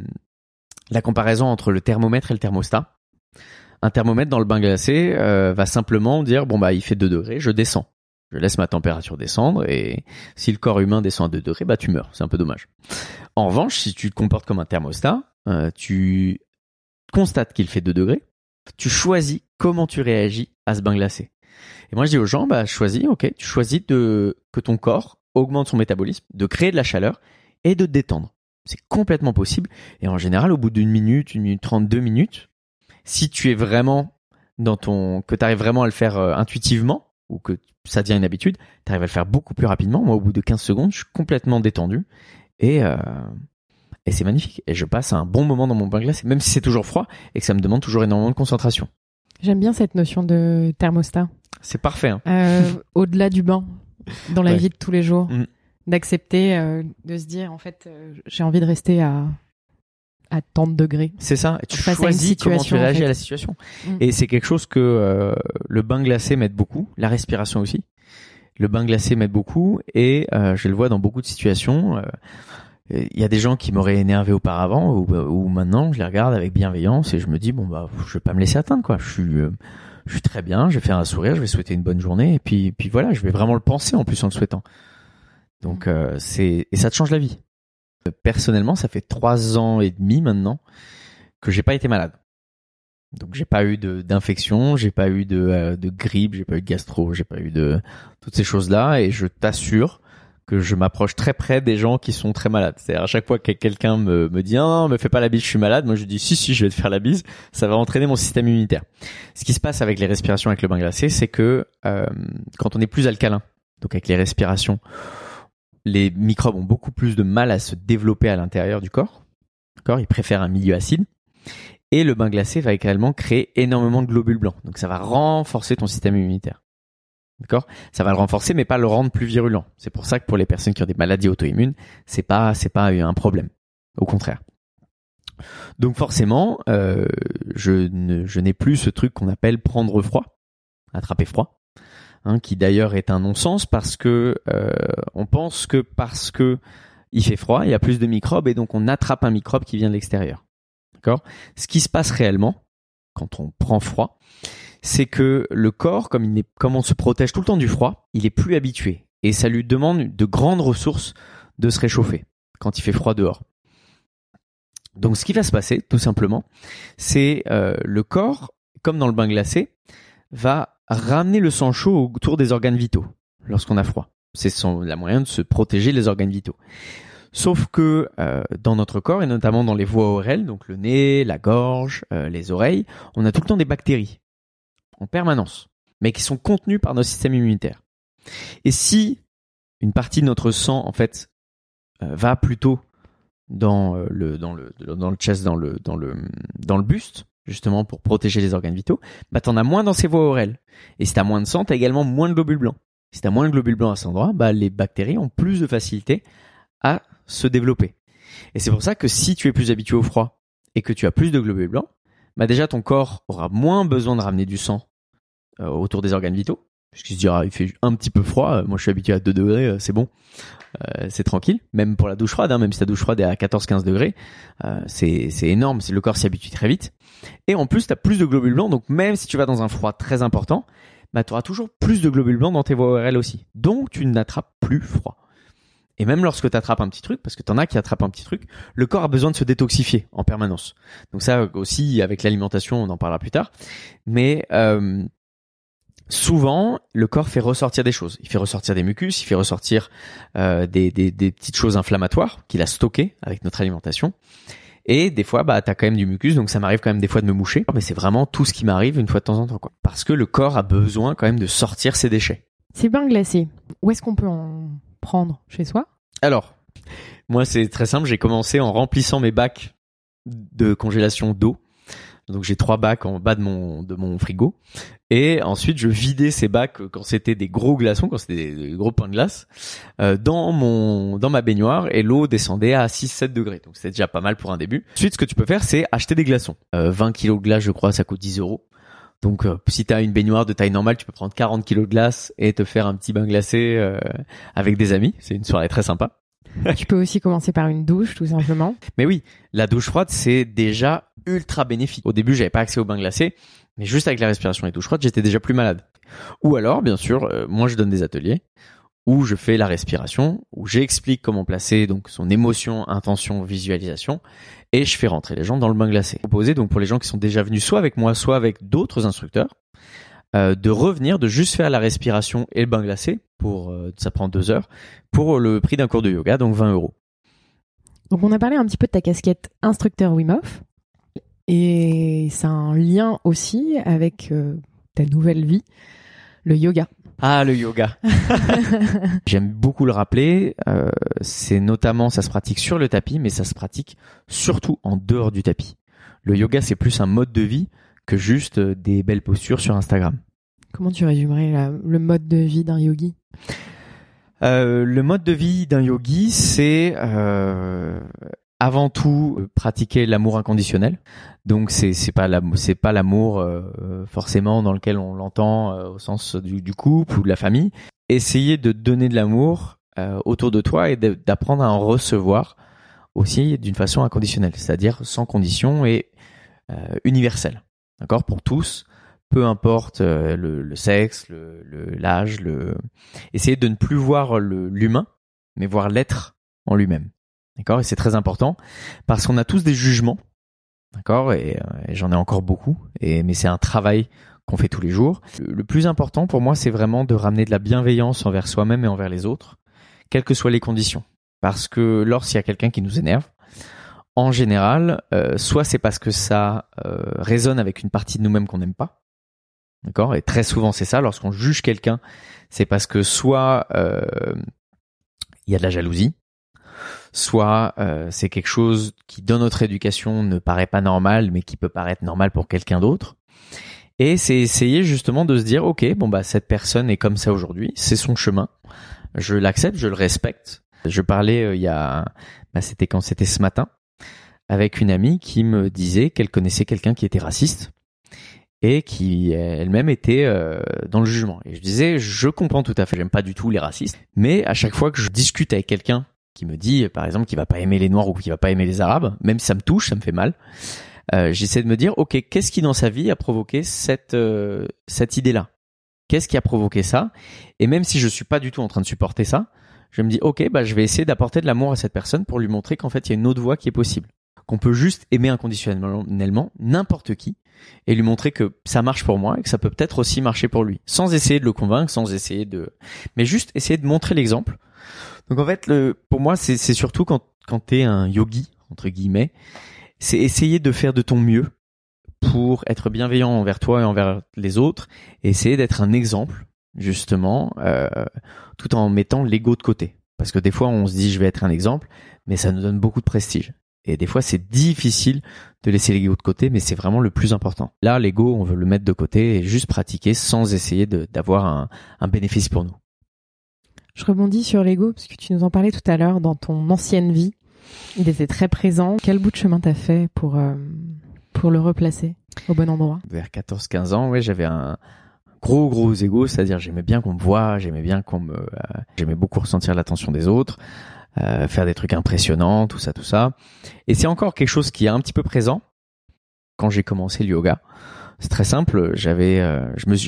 la comparaison entre le thermomètre et le thermostat. Un thermomètre dans le bain glacé va simplement dire bon bah il fait 2 degrés, je descends. Je laisse ma température descendre et si le corps humain descend à 2 degrés, bah tu meurs. C'est un peu dommage. En revanche, si tu te comportes comme un thermostat, tu constates qu'il fait 2 degrés, tu choisis comment tu réagis à ce bain glacé. Et moi je dis aux gens, bah choisis, ok, tu choisis que ton corps augmente son métabolisme, de créer de la chaleur et de te détendre. C'est complètement possible. Et en général, au bout d'1 minute, 1 minute 30, 2 minutes, si tu es vraiment que tu arrives vraiment à le faire intuitivement, ou que ça devient une habitude, tu arrives à le faire beaucoup plus rapidement. Moi, au bout de 15 secondes, je suis complètement détendu. Et c'est magnifique. Et je passe un bon moment dans mon bain glacé, même si c'est toujours froid et que ça me demande toujours énormément de concentration. J'aime bien cette notion de thermostat. C'est parfait. Hein. Au-delà du bain, dans la vie de tous les jours. D'accepter, de se dire, en fait, j'ai envie de rester à tant de degrés. C'est ça. Et tu choisis comment tu réagis à la situation. Et c'est quelque chose que le bain glacé m'aide beaucoup. La respiration aussi. Le bain glacé m'aide beaucoup. Et je le vois dans beaucoup de situations. Il y a des gens qui m'auraient énervé auparavant ou maintenant je les regarde avec bienveillance et je me dis bon bah je vais pas me laisser atteindre quoi. Je suis très bien. Je vais faire un sourire. Je vais souhaiter une bonne journée. Et puis voilà. Je vais vraiment le penser en plus en le souhaitant. Donc et ça te change la vie. Personnellement, ça fait 3 ans et demi maintenant que j'ai pas été malade. Donc j'ai pas eu d'infection, j'ai pas eu de grippe, j'ai pas eu de gastro, j'ai pas eu de toutes ces choses-là et je t'assure que je m'approche très près des gens qui sont très malades. C'est-à-dire à chaque fois que quelqu'un me dit non, me fais pas la bise, je suis malade, moi je dis si je vais te faire la bise, ça va entraîner mon système immunitaire. Ce qui se passe avec les respirations avec le bain glacé, c'est que quand on est plus alcalin, donc avec les respirations, les microbes ont beaucoup plus de mal à se développer à l'intérieur du corps. D'accord ? Ils préfèrent un milieu acide. Et le bain glacé va également créer énormément de globules blancs. Donc ça va renforcer ton système immunitaire. D'accord ? Ça va le renforcer, mais pas le rendre plus virulent. C'est pour ça que pour les personnes qui ont des maladies auto-immunes, c'est pas un problème. Au contraire. Donc forcément, je n'ai plus ce truc qu'on appelle prendre froid, attraper froid. Qui d'ailleurs est un non-sens parce que on pense que parce que il fait froid, il y a plus de microbes et donc on attrape un microbe qui vient de l'extérieur. D'accord ? Ce qui se passe réellement quand on prend froid, c'est que le corps, comme on se protège tout le temps du froid, il est plus habitué et ça lui demande de grandes ressources de se réchauffer quand il fait froid dehors. Donc ce qui va se passer, tout simplement, c'est le corps, comme dans le bain glacé, va ramener le sang chaud autour des organes vitaux lorsqu'on a froid. C'est la moyen de se protéger les organes vitaux. Sauf que dans notre corps, et notamment dans les voies orales, donc le nez, la gorge, les oreilles, on a tout le temps des bactéries en permanence, mais qui sont contenues par notre système immunitaire. Et si une partie de notre sang, en fait, va plutôt dans le chest, dans le buste, justement pour protéger les organes vitaux, bah t'en as moins dans ces voies orales. Et si t'as moins de sang, t'as également moins de globules blancs. Si t'as moins de globules blancs à cet endroit, bah les bactéries ont plus de facilité à se développer. Et c'est pour ça que si tu es plus habitué au froid et que tu as plus de globules blancs, bah déjà ton corps aura moins besoin de ramener du sang autour des organes vitaux, puisqu'il se dira il fait un petit peu froid, moi je suis habitué à 2 degrés, c'est bon, c'est tranquille, même pour la douche froide, même si ta douche froide est à 14-15 degrés, c'est énorme, le corps s'y habitue très vite. Et en plus tu as plus de globules blancs, donc même si tu vas dans un froid très important, bah tu auras toujours plus de globules blancs dans tes voies ORL aussi, donc tu n'attrapes plus froid. Et même lorsque tu attrapes un petit truc, parce que t'en as qui attrapent un petit truc, le corps a besoin de se détoxifier en permanence. Donc ça aussi, avec l'alimentation, on en parlera plus tard. Mais souvent, le corps fait ressortir des choses. Il fait ressortir des mucus, il fait ressortir des petites choses inflammatoires qu'il a stockées avec notre alimentation. Et des fois, t'as quand même du mucus, donc ça m'arrive quand même des fois de me moucher. Mais c'est vraiment tout ce qui m'arrive une fois de temps en temps, quoi. Parce que le corps a besoin quand même de sortir ses déchets. Ces bains glacés, où est-ce qu'on peut en prendre chez soi? Alors, moi, c'est très simple. J'ai commencé en remplissant mes bacs de congélation d'eau. Donc j'ai 3 bacs en bas de mon frigo. Et ensuite, je vidais ces bacs quand c'était des gros glaçons, quand c'était des gros pains de glace, dans ma baignoire, et l'eau descendait à 6-7 degrés. Donc c'est déjà pas mal pour un début. Ensuite, ce que tu peux faire, c'est acheter des glaçons. 20 kilos de glace, je crois, ça coûte 10 €. Donc si t'as une baignoire de taille normale, tu peux prendre 40 kilos de glace et te faire un petit bain glacé avec des amis. C'est une soirée très sympa. Tu peux aussi commencer par une douche, tout simplement. Mais oui, la douche froide, c'est déjà ultra bénéfique. Au début, j'avais pas accès au bain glacé, mais juste avec la respiration et douche froide, j'étais déjà plus malade. Ou alors, bien sûr, moi je donne des ateliers où je fais la respiration, où j'explique comment placer donc son émotion, intention, visualisation, et je fais rentrer les gens dans le bain glacé. Proposé donc pour les gens qui sont déjà venus soit avec moi, soit avec d'autres instructeurs, de revenir, de juste faire la respiration et le bain glacé ça prend 2 heures pour le prix d'un cours de yoga, donc 20 €. Donc on a parlé un petit peu de ta casquette instructeur Wim Hof, et c'est un lien aussi avec ta nouvelle vie, le yoga. Ah, le yoga. J'aime beaucoup le rappeler. C'est notamment, ça se pratique sur le tapis, mais ça se pratique surtout en dehors du tapis. Le yoga, c'est plus un mode de vie que juste des belles postures sur Instagram. Comment tu résumerais le mode de vie d'un yogi ? Le mode de vie d'un yogi, c'est avant tout pratiquer l'amour inconditionnel. Donc c'est pas l'amour forcément dans lequel on l'entend au sens du couple ou de la famille. Essayer de donner de l'amour autour de toi et d'apprendre à en recevoir aussi d'une façon inconditionnelle, c'est-à-dire sans condition et universelle. D'accord, pour tous, peu importe le sexe, l'âge, essayer de ne plus voir l'humain, mais voir l'être en lui-même. D'accord, et c'est très important parce qu'on a tous des jugements. D'accord, et j'en ai encore beaucoup, mais c'est un travail qu'on fait tous les jours. Le plus important pour moi, c'est vraiment de ramener de la bienveillance envers soi-même et envers les autres, quelles que soient les conditions. Parce que lorsqu'il y a quelqu'un qui nous énerve, en général, soit c'est parce que ça résonne avec une partie de nous-mêmes qu'on n'aime pas. D'accord, et très souvent c'est ça. Lorsqu'on juge quelqu'un, c'est parce que soit il y a de la jalousie, soit c'est quelque chose qui dans notre éducation ne paraît pas normal, mais qui peut paraître normal pour quelqu'un d'autre. Et c'est essayer justement de se dire, ok, cette personne est comme ça aujourd'hui, c'est son chemin, je l'accepte, je le respecte. Je parlais c'était ce matin, avec une amie qui me disait qu'elle connaissait quelqu'un qui était raciste et qui elle-même était dans le jugement. Et je disais, je comprends tout à fait, j'aime pas du tout les racistes, mais à chaque fois que je discute avec quelqu'un qui me dit, par exemple, qu'il va pas aimer les Noirs ou qu'il va pas aimer les Arabes, même si ça me touche, ça me fait mal, j'essaie de me dire, ok, qu'est-ce qui dans sa vie a provoqué cette idée-là ? Qu'est-ce qui a provoqué ça ? Et même si je suis pas du tout en train de supporter ça, je me dis, ok, je vais essayer d'apporter de l'amour à cette personne pour lui montrer qu'en fait, il y a une autre voie qui est possible. Qu'on peut juste aimer inconditionnellement n'importe qui et lui montrer que ça marche pour moi et que ça peut peut-être aussi marcher pour lui. Sans essayer de le convaincre, mais juste essayer de montrer l'exemple. Donc en fait, pour moi, c'est surtout quand t'es un yogi, entre guillemets, c'est essayer de faire de ton mieux pour être bienveillant envers toi et envers les autres et essayer d'être un exemple, justement, tout en mettant l'ego de côté. Parce que des fois, on se dit, je vais être un exemple, mais ça nous donne beaucoup de prestige. Et des fois, c'est difficile de laisser l'ego de côté, mais c'est vraiment le plus important. Là, l'ego, on veut le mettre de côté et juste pratiquer sans essayer d'avoir un bénéfice pour nous. Je rebondis sur l'ego, parce que tu nous en parlais tout à l'heure dans ton ancienne vie. Il était très présent. Quel bout de chemin t'as fait pour le replacer au bon endroit ? Vers 14-15 ans, ouais, j'avais un gros ego, c'est-à-dire j'aimais bien qu'on me voie, j'aimais beaucoup ressentir l'attention des autres. Faire des trucs impressionnants, tout ça. Et c'est encore quelque chose qui est un petit peu présent quand j'ai commencé le yoga. C'est très simple. Je me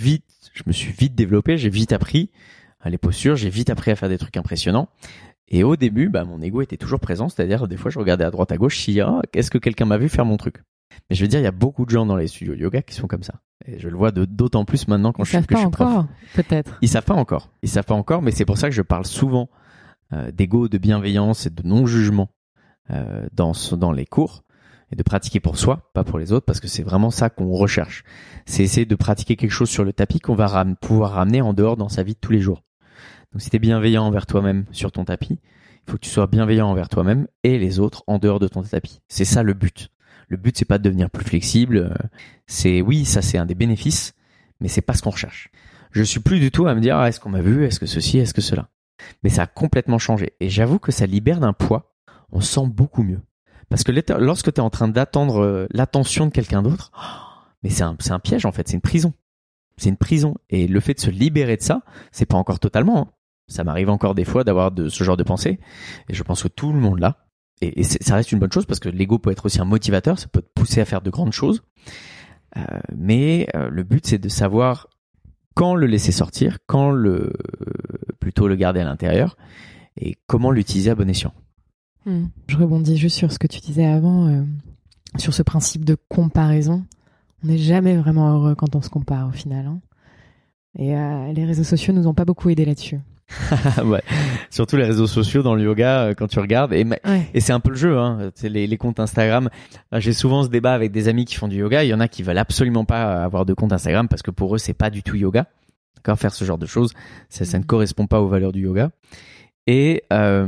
suis vite développé, j'ai vite appris les postures, j'ai vite appris à faire des trucs impressionnants. Et au début, mon ego était toujours présent, c'est-à-dire des fois je regardais à droite à gauche si est-ce que quelqu'un m'a vu faire mon truc. Mais je veux dire, il y a beaucoup de gens dans les studios de yoga qui sont comme ça. Et je le vois d'autant plus maintenant quand je suis prof. Ils savent pas encore, peut-être. Ils savent pas encore, mais c'est pour ça que je parle souvent d'ego, de bienveillance et de non-jugement dans les cours, et de pratiquer pour soi, pas pour les autres, parce que c'est vraiment ça qu'on recherche. C'est essayer de pratiquer quelque chose sur le tapis qu'on va pouvoir ramener en dehors dans sa vie de tous les jours. Donc si tu es bienveillant envers toi-même sur ton tapis, il faut que tu sois bienveillant envers toi-même et les autres en dehors de ton tapis. C'est ça le but. Le but, c'est pas de devenir plus flexible. Oui, ça c'est un des bénéfices, mais c'est pas ce qu'on recherche. Je suis plus du tout à me dire est-ce qu'on m'a vu, est-ce que ceci, est-ce que cela. Mais ça a complètement changé. Et j'avoue que ça libère d'un poids. On se sent beaucoup mieux. Parce que lorsque tu es en train d'attendre l'attention de quelqu'un d'autre, mais c'est un piège en fait, c'est une prison. C'est une prison. Et le fait de se libérer de ça, c'est pas encore totalement. Hein. Ça m'arrive encore des fois d'avoir ce genre de pensée. Et je pense que tout le monde l'a. Et ça reste une bonne chose parce que l'ego peut être aussi un motivateur, ça peut te pousser à faire de grandes choses. Mais le but, c'est de savoir quand le laisser sortir, quand plutôt le garder à l'intérieur et comment l'utiliser à bon escient. Je rebondis juste sur ce que tu disais avant, sur ce principe de comparaison. On n'est jamais vraiment heureux quand on se compare au final. Hein. Et les réseaux sociaux nous ont pas beaucoup aidés là-dessus. Ouais. Surtout les réseaux sociaux dans le yoga, quand tu regardes. Et c'est un peu le jeu, hein. C'est les comptes Instagram. J'ai souvent ce débat avec des amis qui font du yoga. Il y en a qui veulent absolument pas avoir de compte Instagram parce que pour eux, c'est pas du tout yoga. D'accord, faire ce genre de choses, ça ne correspond pas aux valeurs du yoga. Et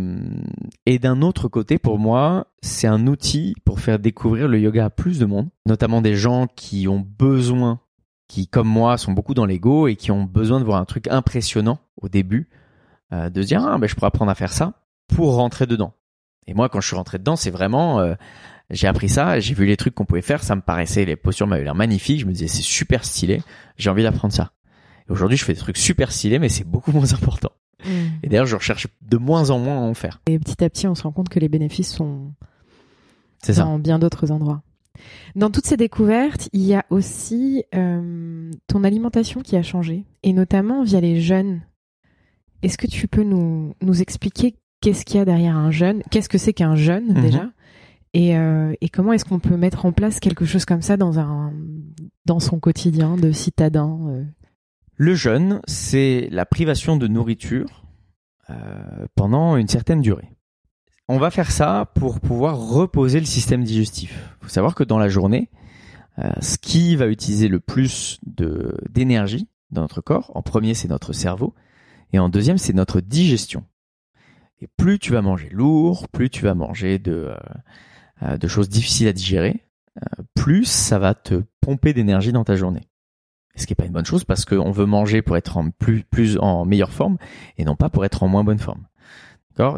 d'un autre côté, pour moi, c'est un outil pour faire découvrir le yoga à plus de monde, notamment des gens qui ont besoin, qui comme moi sont beaucoup dans l'ego et qui ont besoin de voir un truc impressionnant au début, de se dire je pourrais apprendre à faire ça pour rentrer dedans. Et moi, quand je suis rentré dedans, c'est vraiment j'ai appris ça, j'ai vu les trucs qu'on pouvait faire, ça me paraissait, les postures m'avaient l'air magnifiques, je me disais c'est super stylé, j'ai envie d'apprendre ça. Et aujourd'hui, je fais des trucs super stylés, mais c'est beaucoup moins important. Et d'ailleurs, je recherche de moins en moins à en faire. Et petit à petit, on se rend compte que les bénéfices sont dans bien d'autres endroits. Dans toutes ces découvertes, il y a aussi ton alimentation qui a changé, et notamment via les jeûnes. Est-ce que tu peux nous expliquer qu'est-ce qu'il y a derrière un jeûne ? Qu'est-ce que c'est qu'un jeûne déjà ? Et comment est-ce qu'on peut mettre en place quelque chose comme ça dans son quotidien de citadin Le jeûne, c'est la privation de nourriture pendant une certaine durée. On va faire ça pour pouvoir reposer le système digestif. Il faut savoir que dans la journée, ce qui va utiliser le plus d'énergie dans notre corps, en premier, c'est notre cerveau, et en deuxième, c'est notre digestion. Et plus tu vas manger lourd, plus tu vas manger de choses difficiles à digérer, plus ça va te pomper d'énergie dans ta journée. Ce qui n'est pas une bonne chose parce qu'on veut manger pour être en meilleure forme et non pas pour être en moins bonne forme. D'accord ?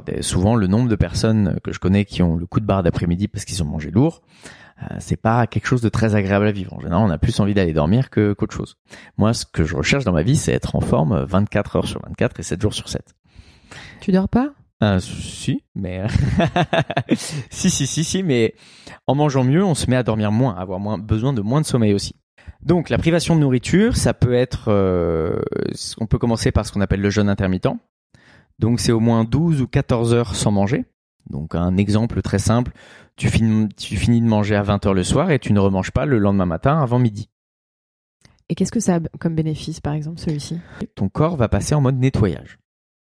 Souvent, le nombre de personnes que je connais qui ont le coup de barre d'après-midi parce qu'ils ont mangé lourd, c'est pas quelque chose de très agréable à vivre. En général, on a plus envie d'aller dormir qu'autre chose. Moi, ce que je recherche dans ma vie, c'est être en forme 24 heures sur 24 et 7 jours sur 7. Tu dors pas ? Si, mais si, mais en mangeant mieux, on se met à dormir moins, à avoir besoin de moins de sommeil aussi. Donc, la privation de nourriture, ça peut être, on peut commencer par ce qu'on appelle le jeûne intermittent. Donc, c'est au moins 12 ou 14 heures sans manger. Donc, un exemple très simple, tu finis de manger à 20 heures le soir et tu ne remanges pas le lendemain matin avant midi. Et qu'est-ce que ça a comme bénéfice, par exemple, celui-ci ? Ton corps va passer en mode nettoyage. D'accord ?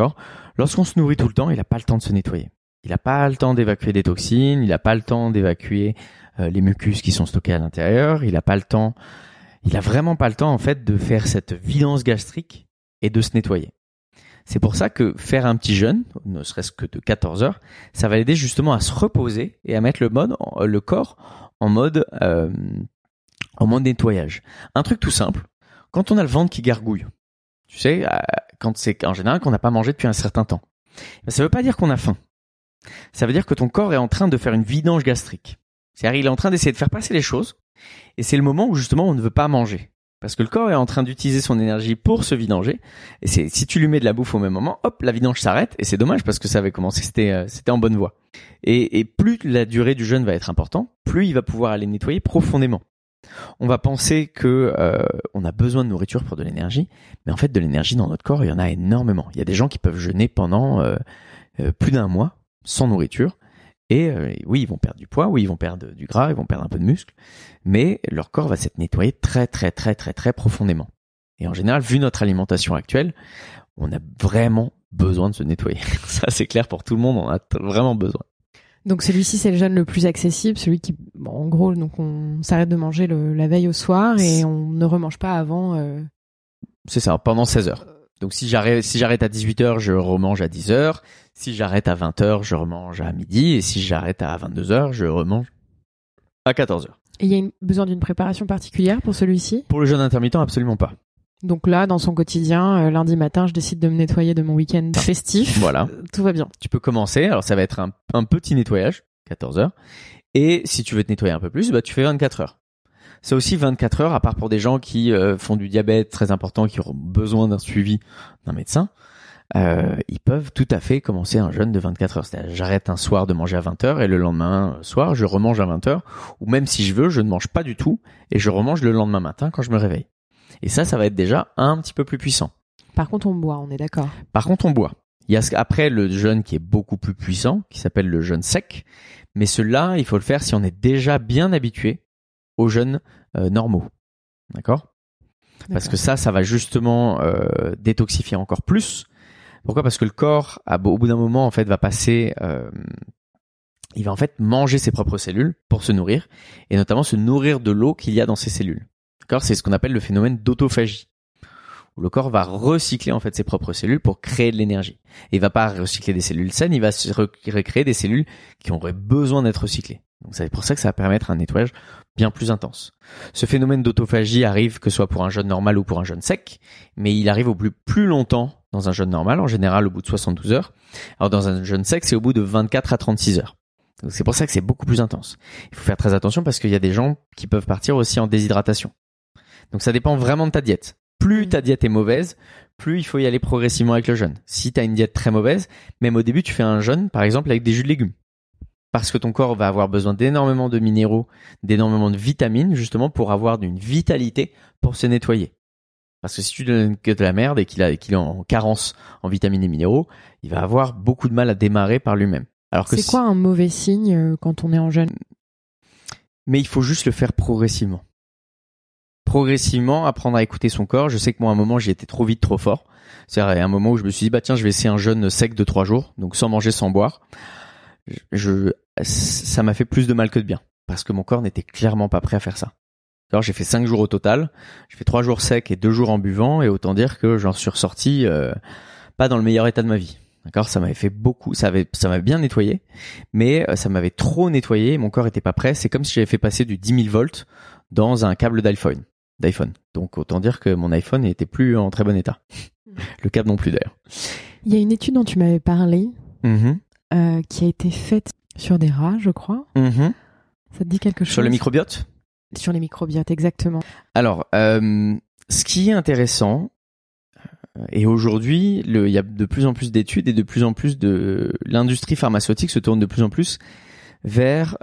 Lorsqu'on se nourrit tout le temps, il n'a pas le temps de se nettoyer. Il n'a pas le temps d'évacuer des toxines, il n'a pas le temps d'évacuer les mucus qui sont stockés à l'intérieur, il a vraiment pas le temps en fait de faire cette vidange gastrique et de se nettoyer. C'est pour ça que faire un petit jeûne, ne serait-ce que de 14 heures, ça va l'aider justement à se reposer et à mettre le corps en mode nettoyage. Un truc tout simple, quand on a le ventre qui gargouille, tu sais, quand c'est en général qu'on n'a pas mangé depuis un certain temps, ça veut pas dire qu'on a faim. Ça veut dire que ton corps est en train de faire une vidange gastrique. C'est-à-dire il est en train d'essayer de faire passer les choses et c'est le moment où justement on ne veut pas manger. Parce que le corps est en train d'utiliser son énergie pour se vidanger. Et si tu lui mets de la bouffe au même moment, hop, la vidange s'arrête. Et c'est dommage parce que ça avait commencé, c'était en bonne voie. Et plus la durée du jeûne va être importante, plus il va pouvoir aller nettoyer profondément. On va penser que on a besoin de nourriture pour de l'énergie. Mais en fait, de l'énergie dans notre corps, il y en a énormément. Il y a des gens qui peuvent jeûner pendant plus d'un mois sans nourriture. Et oui, ils vont perdre du poids, oui, ils vont perdre du gras, ils vont perdre un peu de muscle, mais leur corps va s'être nettoyé très très très très très profondément. Et en général, vu notre alimentation actuelle, on a vraiment besoin de se nettoyer. Ça, c'est clair pour tout le monde, on a vraiment besoin. Donc celui-ci, c'est le jeûne le plus accessible, celui qui, bon, en gros, donc on s'arrête de manger la veille au soir et on ne remange pas avant. C'est ça, pendant 16 heures. Donc si j'arrête à 18h, je remange à 10h. Si j'arrête à 20h, je remange à midi. Et si j'arrête à 22h, je remange à 14h. Et il y a besoin d'une préparation particulière pour celui-ci ? Pour le jeûne intermittent, absolument pas. Donc là, dans son quotidien, lundi matin, je décide de me nettoyer de mon week-end festif. Voilà. Tout va bien. Tu peux commencer. Alors ça va être un petit nettoyage, 14 heures. Et si tu veux te nettoyer un peu plus, bah tu fais 24 heures. C'est aussi 24 heures, à part pour des gens qui font du diabète très important, qui auront besoin d'un suivi d'un médecin. Ils peuvent tout à fait commencer un jeûne de 24 heures. C'est-à-dire, j'arrête un soir de manger à 20h et le lendemain soir, je remange à 20h. Ou même si je veux, je ne mange pas du tout et je remange le lendemain matin quand je me réveille. Et ça va être déjà un petit peu plus puissant. Par contre, on boit, on est d'accord. Par contre, on boit. Il y a après le jeûne qui est beaucoup plus puissant, qui s'appelle le jeûne sec. Mais celui-là, il faut le faire si on est déjà bien habitué aux jeûnes normaux. D'accord ? Parce que ça va justement détoxifier encore plus. Pourquoi ? Parce que le corps, au bout d'un moment, en fait, va passer... il va en fait manger ses propres cellules pour se nourrir, et notamment se nourrir de l'eau qu'il y a dans ses cellules. D'accord ? C'est ce qu'on appelle le phénomène d'autophagie, où le corps va recycler en fait ses propres cellules pour créer de l'énergie. Et il va pas recycler des cellules saines, il va recréer des cellules qui auraient besoin d'être recyclées. Donc c'est pour ça que ça va permettre un nettoyage bien plus intense. Ce phénomène d'autophagie arrive que ce soit pour un jeûne normal ou pour un jeûne sec, mais il arrive au plus longtemps dans un jeûne normal, en général au bout de 72 heures. Alors dans un jeûne sec, c'est au bout de 24 à 36 heures. Donc c'est pour ça que c'est beaucoup plus intense. Il faut faire très attention parce qu'il y a des gens qui peuvent partir aussi en déshydratation. Donc ça dépend vraiment de ta diète. Plus ta diète est mauvaise, plus il faut y aller progressivement avec le jeûne. Si tu as une diète très mauvaise, même au début tu fais un jeûne par exemple avec des jus de légumes. Parce que ton corps va avoir besoin d'énormément de minéraux, d'énormément de vitamines, justement pour avoir une vitalité pour se nettoyer. Parce que si tu donnes que de la merde et qu'il est en carence en vitamines et minéraux, il va avoir beaucoup de mal à démarrer par lui-même. Alors que c'est quoi un mauvais signe quand on est en jeûne ? Mais il faut juste le faire progressivement. Progressivement, apprendre à écouter son corps. Je sais que moi, à un moment, j'y étais trop vite, trop fort. C'est-à-dire, il y a un moment où je me suis dit, bah tiens, je vais essayer un jeûne sec de 3 jours, donc sans manger, sans boire. Ça m'a fait plus de mal que de bien, parce que mon corps n'était clairement pas prêt à faire ça. Alors j'ai fait 5 jours au total, j'ai fait 3 jours secs et 2 jours en buvant, et autant dire que j'en suis ressorti pas dans le meilleur état de ma vie. D'accord, ça m'avait fait beaucoup, ça m'avait bien nettoyé, mais ça m'avait trop nettoyé, mon corps était pas prêt. C'est comme si j'avais fait passer du 10 000 volts dans un câble d'iPhone. Donc autant dire que mon iPhone n'était plus en très bon état. Le câble non plus d'ailleurs. Il y a une étude dont tu m'avais parlé, qui a été faite sur des rats, je crois. Ça te dit quelque chose ? Sur le microbiote ? Sur les microbiotes, exactement. Alors, ce qui est intéressant, et aujourd'hui, il y a de plus en plus d'études et de plus en plus l'industrie pharmaceutique se tourne de plus en plus vers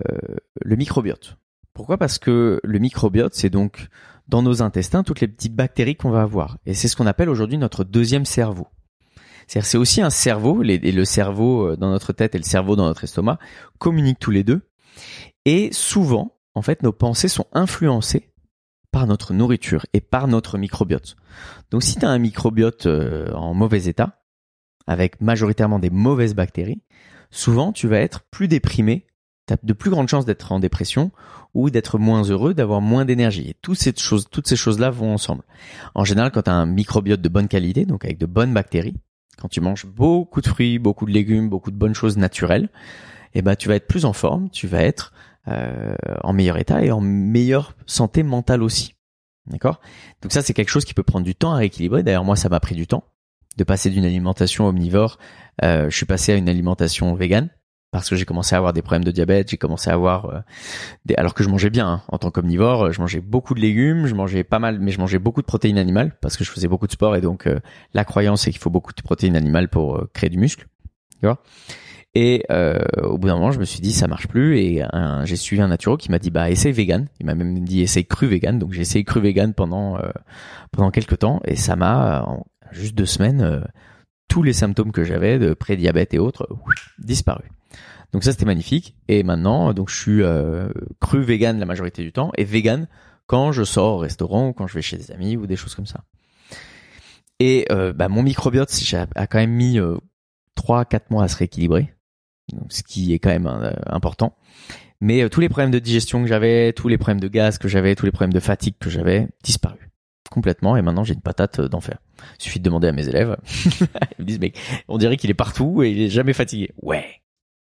le microbiote. Pourquoi ? Parce que le microbiote, c'est donc dans nos intestins toutes les petites bactéries qu'on va avoir. Et c'est ce qu'on appelle aujourd'hui notre deuxième cerveau. C'est-à-dire, c'est aussi un cerveau, et le cerveau dans notre tête et le cerveau dans notre estomac communiquent tous les deux. Et souvent, en fait, nos pensées sont influencées par notre nourriture et par notre microbiote. Donc, si tu as un microbiote en mauvais état, avec majoritairement des mauvaises bactéries, souvent, tu vas être plus déprimé, tu as de plus grandes chances d'être en dépression ou d'être moins heureux, d'avoir moins d'énergie. Et toutes ces choses-là vont ensemble. En général, quand tu as un microbiote de bonne qualité, donc avec de bonnes bactéries, quand tu manges beaucoup de fruits, beaucoup de légumes, beaucoup de bonnes choses naturelles, eh ben, tu vas être plus en forme, tu vas être en meilleur état et en meilleure santé mentale aussi. D'accord ? Donc ça, c'est quelque chose qui peut prendre du temps à rééquilibrer. D'ailleurs, moi, ça m'a pris du temps de passer d'une alimentation omnivore. Je suis passé à une alimentation végane parce que j'ai commencé à avoir des problèmes de diabète. J'ai commencé à avoir alors que je mangeais bien en tant qu'omnivore. Je mangeais beaucoup de légumes, je mangeais pas mal, mais je mangeais beaucoup de protéines animales parce que je faisais beaucoup de sport et donc la croyance c'est qu'il faut beaucoup de protéines animales pour créer du muscle. D'accord ? Et au bout d'un moment, je me suis dit ça marche plus et j'ai suivi un naturo qui m'a dit bah essaye vegan. Il m'a même dit essaye cru vegan. Donc j'ai essayé cru vegan pendant quelques temps et ça m'a en juste 2 semaines tous les symptômes que j'avais de prédiabète et autres disparu. Donc ça, c'était magnifique. Et maintenant, donc je suis cru vegan la majorité du temps et vegan quand je sors au restaurant ou quand je vais chez des amis ou des choses comme ça. Et mon microbiote a quand même mis 3-4 mois à se rééquilibrer, donc, ce qui est quand même important. Mais tous les problèmes de digestion que j'avais, tous les problèmes de gaz que j'avais, tous les problèmes de fatigue que j'avais, disparu complètement. Et maintenant, j'ai une patate d'enfer. Il suffit de demander à mes élèves. Ils me disent, mais on dirait qu'il est partout et il est jamais fatigué. Ouais.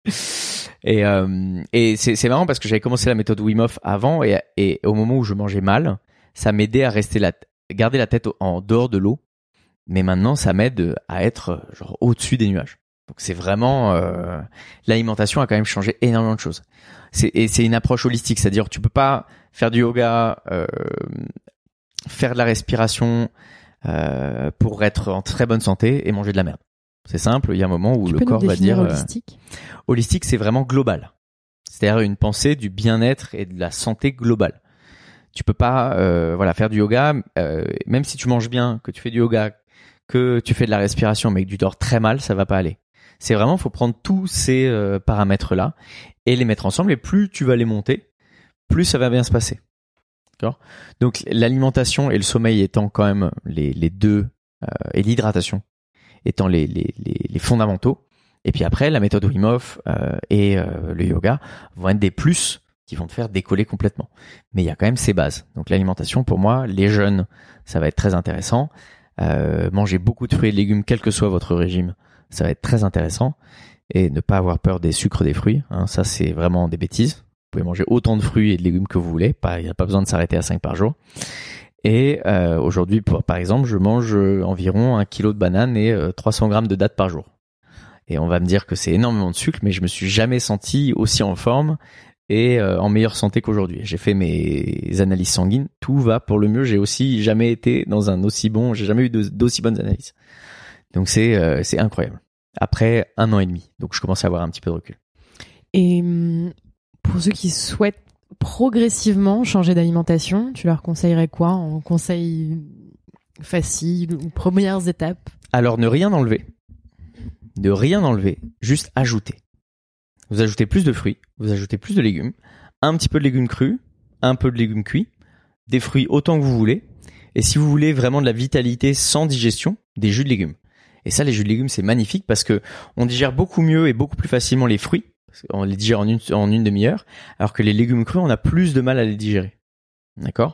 Et c'est marrant parce que j'avais commencé la méthode Wim Hof avant et au moment où je mangeais mal, ça m'aidait à garder la tête en dehors de l'eau. Mais maintenant, ça m'aide à être genre au-dessus des nuages. Donc c'est vraiment l'alimentation a quand même changé énormément de choses. C'est une approche holistique, c'est-à-dire tu peux pas faire du yoga, faire de la respiration pour être en très bonne santé et manger de la merde. C'est simple, il y a un moment où le corps va dire holistique. Holistique, c'est vraiment global. C'est-à-dire une pensée du bien-être et de la santé globale. Tu peux pas faire du yoga même si tu manges bien, que tu fais du yoga, que tu fais de la respiration mais que tu dors très mal, ça va pas aller. C'est vraiment, faut prendre tous ces paramètres-là et les mettre ensemble. Et plus tu vas les monter, plus ça va bien se passer. D'accord ? Donc l'alimentation et le sommeil étant quand même les deux, et l'hydratation étant les fondamentaux. Et puis après, la méthode Wim Hof et le yoga vont être des plus qui vont te faire décoller complètement. Mais il y a quand même ces bases. Donc l'alimentation, pour moi, les jeunes, ça va être très intéressant. Manger beaucoup de fruits et de légumes, quel que soit votre régime, ça va être très intéressant. Et ne pas avoir peur des sucres des fruits, hein, ça c'est vraiment des bêtises. Vous pouvez manger autant de fruits et de légumes que vous voulez, il n'y a pas besoin de s'arrêter à 5 par jour. Et aujourd'hui, par exemple, je mange environ 1 kilo de bananes et 300 grammes de dattes par jour. Et on va me dire que c'est énormément de sucre, mais je me suis jamais senti aussi en forme et en meilleure santé qu'aujourd'hui. J'ai fait mes analyses sanguines, tout va pour le mieux. J'ai aussi jamais été dans j'ai jamais eu d'aussi bonnes analyses. Donc c'est incroyable. Après 1 an et demi, donc je commence à avoir un petit peu de recul. Et pour ceux qui souhaitent progressivement changer d'alimentation, tu leur conseillerais quoi en conseils faciles ou premières étapes? Alors ne rien enlever, juste ajouter. Vous ajoutez plus de fruits, vous ajoutez plus de légumes, un petit peu de légumes crus, un peu de légumes cuits, des fruits autant que vous voulez. Et si vous voulez vraiment de la vitalité sans digestion, des jus de légumes. Et ça, les jus de légumes, c'est magnifique parce que on digère beaucoup mieux et beaucoup plus facilement les fruits. On les digère en une demi-heure, alors que les légumes crus, on a plus de mal à les digérer. D'accord ?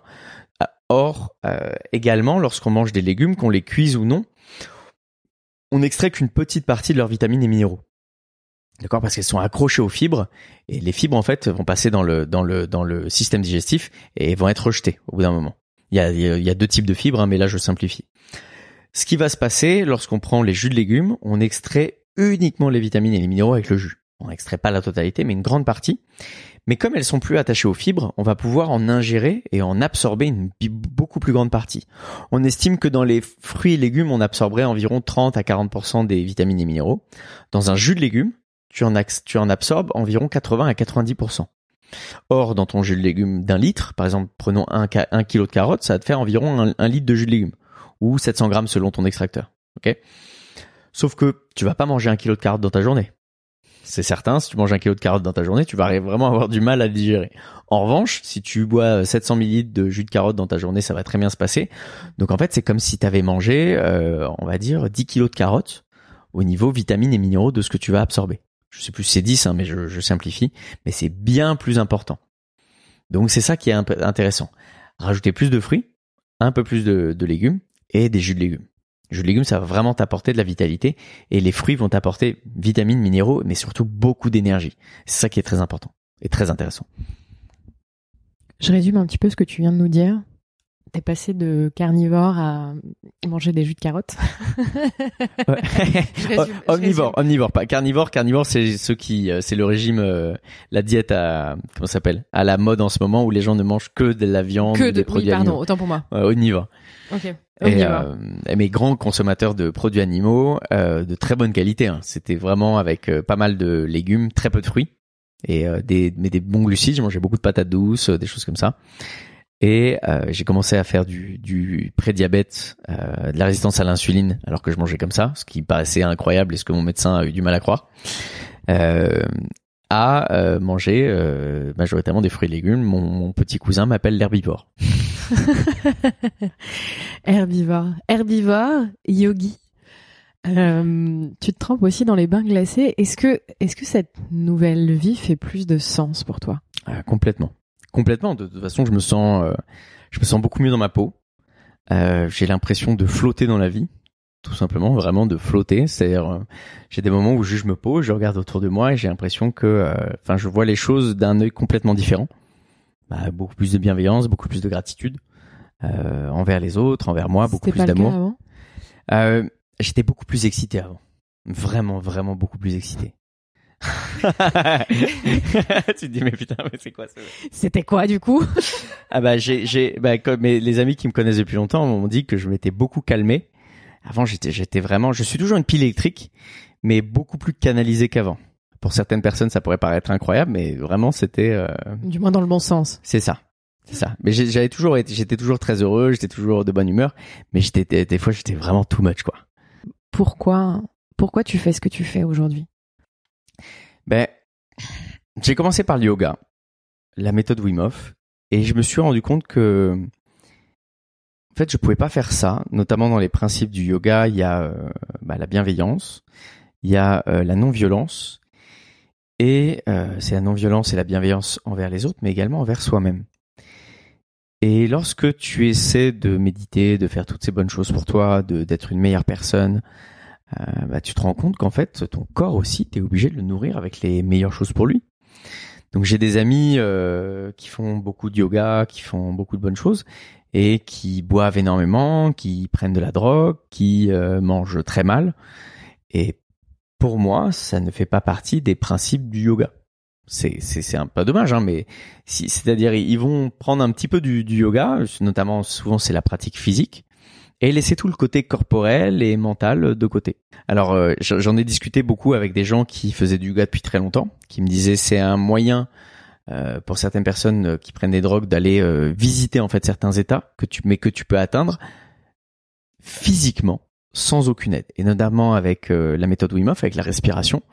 Or, également, lorsqu'on mange des légumes, qu'on les cuise ou non, on extrait qu'une petite partie de leurs vitamines et minéraux. D'accord ? Parce qu'elles sont accrochées aux fibres, et les fibres, en fait, vont passer dans le système digestif et vont être rejetées au bout d'un moment. Il y a 2 types de fibres, hein, mais là, je simplifie. Ce qui va se passer lorsqu'on prend les jus de légumes, on extrait uniquement les vitamines et les minéraux avec le jus. On n'extrait pas la totalité, mais une grande partie. Mais comme elles sont plus attachées aux fibres, on va pouvoir en ingérer et en absorber une beaucoup plus grande partie. On estime que dans les fruits et légumes, on absorberait environ 30 à 40% des vitamines et minéraux. Dans un jus de légumes, tu en absorbes environ 80 à 90%. Or, dans ton jus de légumes d'1 litre, par exemple, prenons 1 kilo de carottes, ça va te faire environ 1 litre de jus de légumes. Ou 700 grammes selon ton extracteur. Ok ? Sauf que tu vas pas manger 1 kilo de carottes dans ta journée. C'est certain, si tu manges 1 kilo de carottes dans ta journée, tu vas vraiment avoir du mal à le digérer. En revanche, si tu bois 700 ml de jus de carotte dans ta journée, ça va très bien se passer. Donc en fait, c'est comme si tu avais mangé, on va dire, 10 kilos de carottes au niveau vitamines et minéraux de ce que tu vas absorber. Je sais plus si c'est 10, hein, mais je simplifie. Mais c'est bien plus important. Donc c'est ça qui est intéressant. Rajouter plus de fruits, un peu plus de légumes, et des jus de légumes. Jus de légumes, ça va vraiment t'apporter de la vitalité et les fruits vont t'apporter vitamines, minéraux, mais surtout beaucoup d'énergie. C'est ça qui est très important et très intéressant. Je résume un petit peu ce que tu viens de nous dire. T'es passé de carnivore à manger des jus de carottes. Ouais. Omnivore, pas carnivore. Carnivore, c'est ceux qui, c'est le régime, la diète comment ça s'appelle, à la mode en ce moment où les gens ne mangent que de la viande, des produits animaux. Autant pour moi. Omnivore. Ok. Et mes grands consommateurs de produits animaux, de très bonne qualité. Hein. C'était vraiment avec pas mal de légumes, très peu de fruits et des bons glucides. Je mangeais beaucoup de patates douces, des choses comme ça. Et j'ai commencé à faire du prédiabète, de la résistance à l'insuline, alors que je mangeais comme ça, ce qui paraissait incroyable et ce que mon médecin a eu du mal à croire. à manger majoritairement des fruits et légumes. Mon petit cousin m'appelle l'herbivore. Herbivore, yogi. Tu te trempes aussi dans les bains glacés. Est-ce que cette nouvelle vie fait plus de sens pour toi? Complètement. De toute façon, je me sens beaucoup mieux dans ma peau. J'ai l'impression de flotter dans la vie, tout simplement, vraiment de flotter. C'est-à-dire, j'ai des moments où je me pose, je regarde autour de moi et j'ai l'impression que, je vois les choses d'un œil complètement différent. Beaucoup plus de bienveillance, beaucoup plus de gratitude envers les autres, envers moi, beaucoup plus d'amour. J'étais beaucoup plus excité avant. Vraiment, vraiment beaucoup plus excité. Tu te dis, mais putain, mais c'est quoi ça? C'était quoi, du coup? Comme les amis qui me connaissent depuis longtemps m'ont dit que je m'étais beaucoup calmé. Avant, j'étais vraiment, je suis toujours une pile électrique, mais beaucoup plus canalisé qu'avant. Pour certaines personnes, ça pourrait paraître incroyable, mais vraiment, c'était, du moins dans le bon sens. C'est ça. Mais j'étais toujours très heureux, j'étais toujours de bonne humeur, mais des fois, j'étais vraiment too much, quoi. Pourquoi tu fais ce que tu fais aujourd'hui? J'ai commencé par le yoga, la méthode Wim Hof, et je me suis rendu compte que, en fait, je pouvais pas faire ça, notamment dans les principes du yoga. Il y a la bienveillance, il y a la non-violence, et c'est la non-violence et la bienveillance envers les autres, mais également envers soi-même. Et lorsque tu essaies de méditer, de faire toutes ces bonnes choses pour toi, d'être une meilleure personne, tu te rends compte qu'en fait, ton corps aussi, t'es obligé de le nourrir avec les meilleures choses pour lui. Donc j'ai des amis qui font beaucoup de yoga, qui font beaucoup de bonnes choses, et qui boivent énormément, qui prennent de la drogue, qui mangent très mal. Et pour moi, ça ne fait pas partie des principes du yoga. C'est un peu dommage, mais c'est-à-dire ils vont prendre un petit peu du yoga, notamment souvent c'est la pratique physique, et laisser tout le côté corporel et mental de côté. Alors j'en ai discuté beaucoup avec des gens qui faisaient du yoga depuis très longtemps, qui me disaient c'est un moyen pour certaines personnes qui prennent des drogues d'aller visiter en fait certains états que tu peux atteindre physiquement sans aucune aide, et notamment avec la méthode Wim Hof, avec la respiration.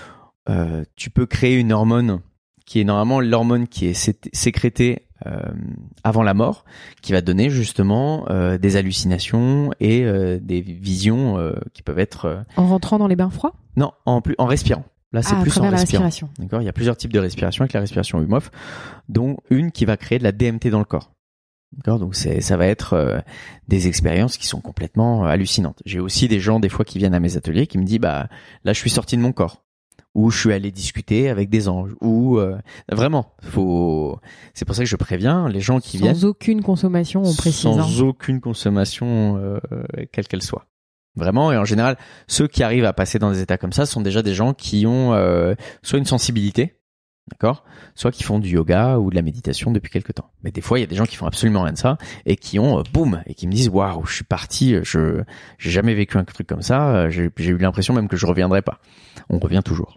Tu peux créer une hormone qui est normalement l'hormone qui est sécrétée avant la mort, qui va donner justement des hallucinations et des visions qui peuvent être en rentrant dans les bains froids? Non, en respirant. Là, c'est plus en respirant. Respiration. D'accord, il y a plusieurs types de respiration avec la respiration Wim Hof, dont une qui va créer de la DMT dans le corps. D'accord, donc ça va être des expériences qui sont complètement hallucinantes. J'ai aussi des gens des fois qui viennent à mes ateliers qui me disent là je suis sorti de mon corps, ou je suis allé discuter avec des anges, ou vraiment, c'est pour ça que je préviens les gens qui viennent. Sans aucune consommation, on précise. Sans aucune consommation, quelle qu'elle soit. Vraiment, et en général, ceux qui arrivent à passer dans des états comme ça sont déjà des gens qui ont soit une sensibilité, d'accord, soit qui font du yoga ou de la méditation depuis quelque temps. Mais des fois, il y a des gens qui font absolument rien de ça et qui ont boum, et qui me disent waouh, je suis parti, j'ai jamais vécu un truc comme ça, j'ai eu l'impression même que je reviendrai pas. On revient toujours.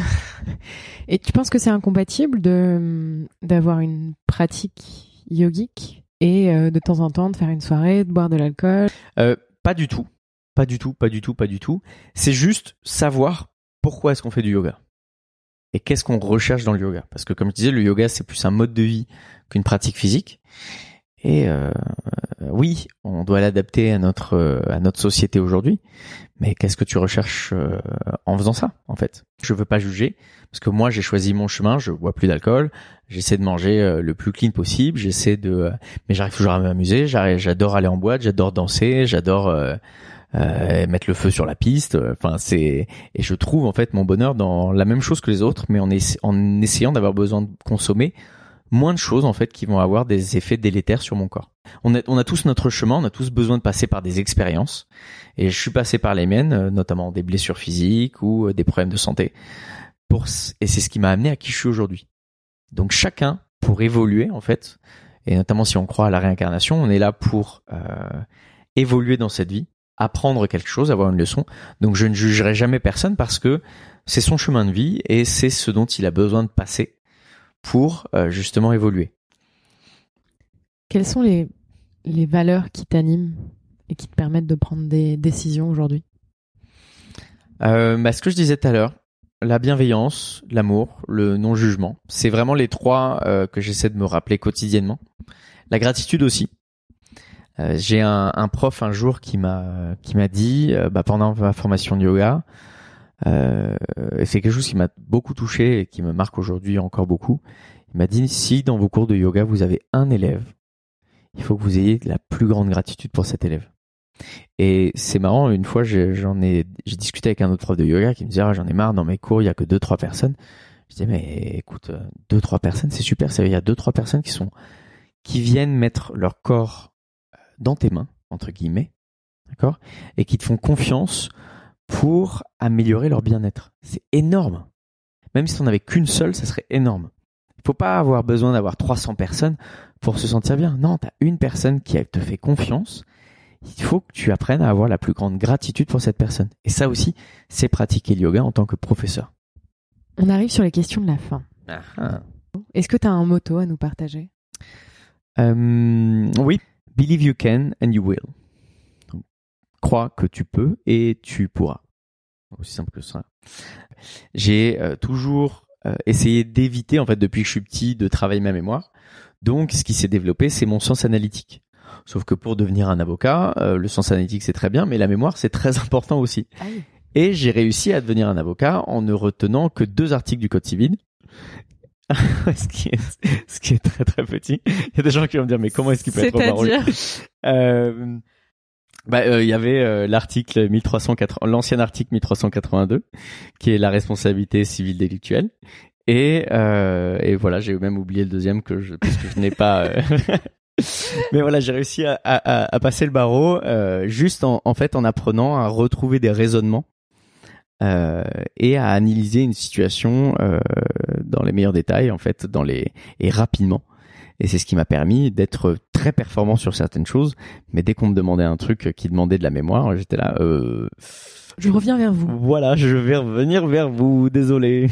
Et tu penses que c'est incompatible d'avoir une pratique yogique et de temps en temps de faire une soirée, de boire de l'alcool? Pas du tout. C'est juste savoir pourquoi est-ce qu'on fait du yoga. Et qu'est-ce qu'on recherche dans le yoga? Parce que comme je disais, le yoga, c'est plus un mode de vie qu'une pratique physique. Et oui, on doit l'adapter à notre société aujourd'hui. Mais qu'est-ce que tu recherches en faisant ça, en fait? Je veux pas juger, parce que moi, j'ai choisi mon chemin. Je bois plus d'alcool. J'essaie de manger le plus clean possible. Mais j'arrive toujours à m'amuser. J'adore aller en boîte. J'adore danser. J'adore mettre le feu sur la piste. Et je trouve en fait mon bonheur dans la même chose que les autres, mais en essayant d'avoir besoin de consommer moins de choses en fait qui vont avoir des effets délétères sur mon corps. On a tous notre chemin, on a tous besoin de passer par des expériences, et je suis passé par les miennes, notamment des blessures physiques ou des problèmes de santé. Et c'est ce qui m'a amené à qui je suis aujourd'hui. Donc chacun, pour évoluer en fait, et notamment si on croit à la réincarnation, on est là pour évoluer dans cette vie, apprendre quelque chose, avoir une leçon. Donc je ne jugerai jamais personne, parce que c'est son chemin de vie et c'est ce dont il a besoin de passer pour justement évoluer. Quelles sont les valeurs qui t'animent et qui te permettent de prendre des décisions aujourd'hui? Ce que je disais tout à l'heure, la bienveillance, l'amour, le non-jugement. C'est vraiment les 3 que j'essaie de me rappeler quotidiennement. La gratitude aussi. J'ai un prof un jour qui m'a dit pendant ma formation de yoga, et c'est quelque chose qui m'a beaucoup touché et qui me marque aujourd'hui encore beaucoup. Il m'a dit, si dans vos cours de yoga vous avez un élève, il faut que vous ayez la plus grande gratitude pour cet élève. Et c'est marrant, une fois j'ai discuté avec un autre prof de yoga qui me disait j'en ai marre, dans mes cours il y a que 2-3 personnes. Je disais mais écoute, 2-3 personnes c'est super, il y a 2-3 personnes qui viennent mettre leur corps dans tes mains, entre guillemets, d'accord, et qui te font confiance pour améliorer leur bien-être. C'est énorme. Même si t'en avais qu'une seule, ça serait énorme. Il faut pas avoir besoin d'avoir 300 personnes pour se sentir bien. Non, t'as une personne qui te fait confiance. Il faut que tu apprennes à avoir la plus grande gratitude pour cette personne. Et ça aussi, c'est pratiquer le yoga en tant que professeur. On arrive sur les questions de la fin. Ah. Est-ce que tu as un motto à nous partager ? Oui. Believe you can and you will. Donc, crois que tu peux et tu pourras. Aussi simple que ça. J'ai toujours essayé d'éviter, en fait, depuis que je suis petit, de travailler ma mémoire. Donc, ce qui s'est développé, c'est mon sens analytique. Sauf que pour devenir un avocat, le sens analytique, c'est très bien, mais la mémoire, c'est très important aussi. Ah oui. Et j'ai réussi à devenir un avocat en ne retenant que 2 articles du Code civil. ce qui est très très petit. Il y a des gens qui vont me dire mais comment est-ce qu'il peut être marrant ? Il y avait l'article 1380, l'ancien article 1382 qui est la responsabilité civile délictuelle et voilà, j'ai même oublié le deuxième parce que je n'ai pas mais voilà, j'ai réussi à passer le barreau juste en fait en apprenant à retrouver des raisonnements et à analyser une situation dans les meilleurs détails en fait, et rapidement. Et c'est ce qui m'a permis d'être très performant sur certaines choses, mais dès qu'on me demandait un truc qui demandait de la mémoire, j'étais là je reviens vers vous. Voilà, je vais revenir vers vous, désolé.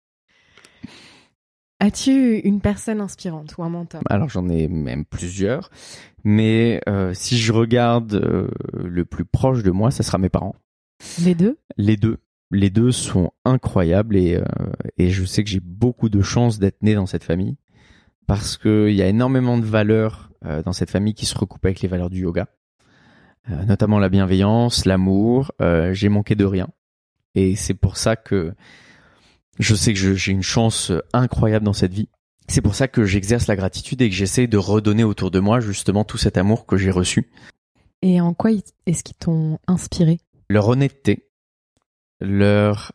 As-tu une personne inspirante ou un mentor ? Alors j'en ai même plusieurs, mais si je regarde le plus proche de moi, ça sera mes parents. Les deux ? Les deux sont incroyables et je sais que j'ai beaucoup de chance d'être né dans cette famille parce qu'il y a énormément de valeurs dans cette famille qui se recoupent avec les valeurs du yoga, notamment la bienveillance, l'amour. J'ai manqué de rien et c'est pour ça que je sais que j'ai une chance incroyable dans cette vie. C'est pour ça que j'exerce la gratitude et que j'essaie de redonner autour de moi justement tout cet amour que j'ai reçu. Et en quoi est-ce qu'ils t'ont inspiré ? Leur honnêteté, leur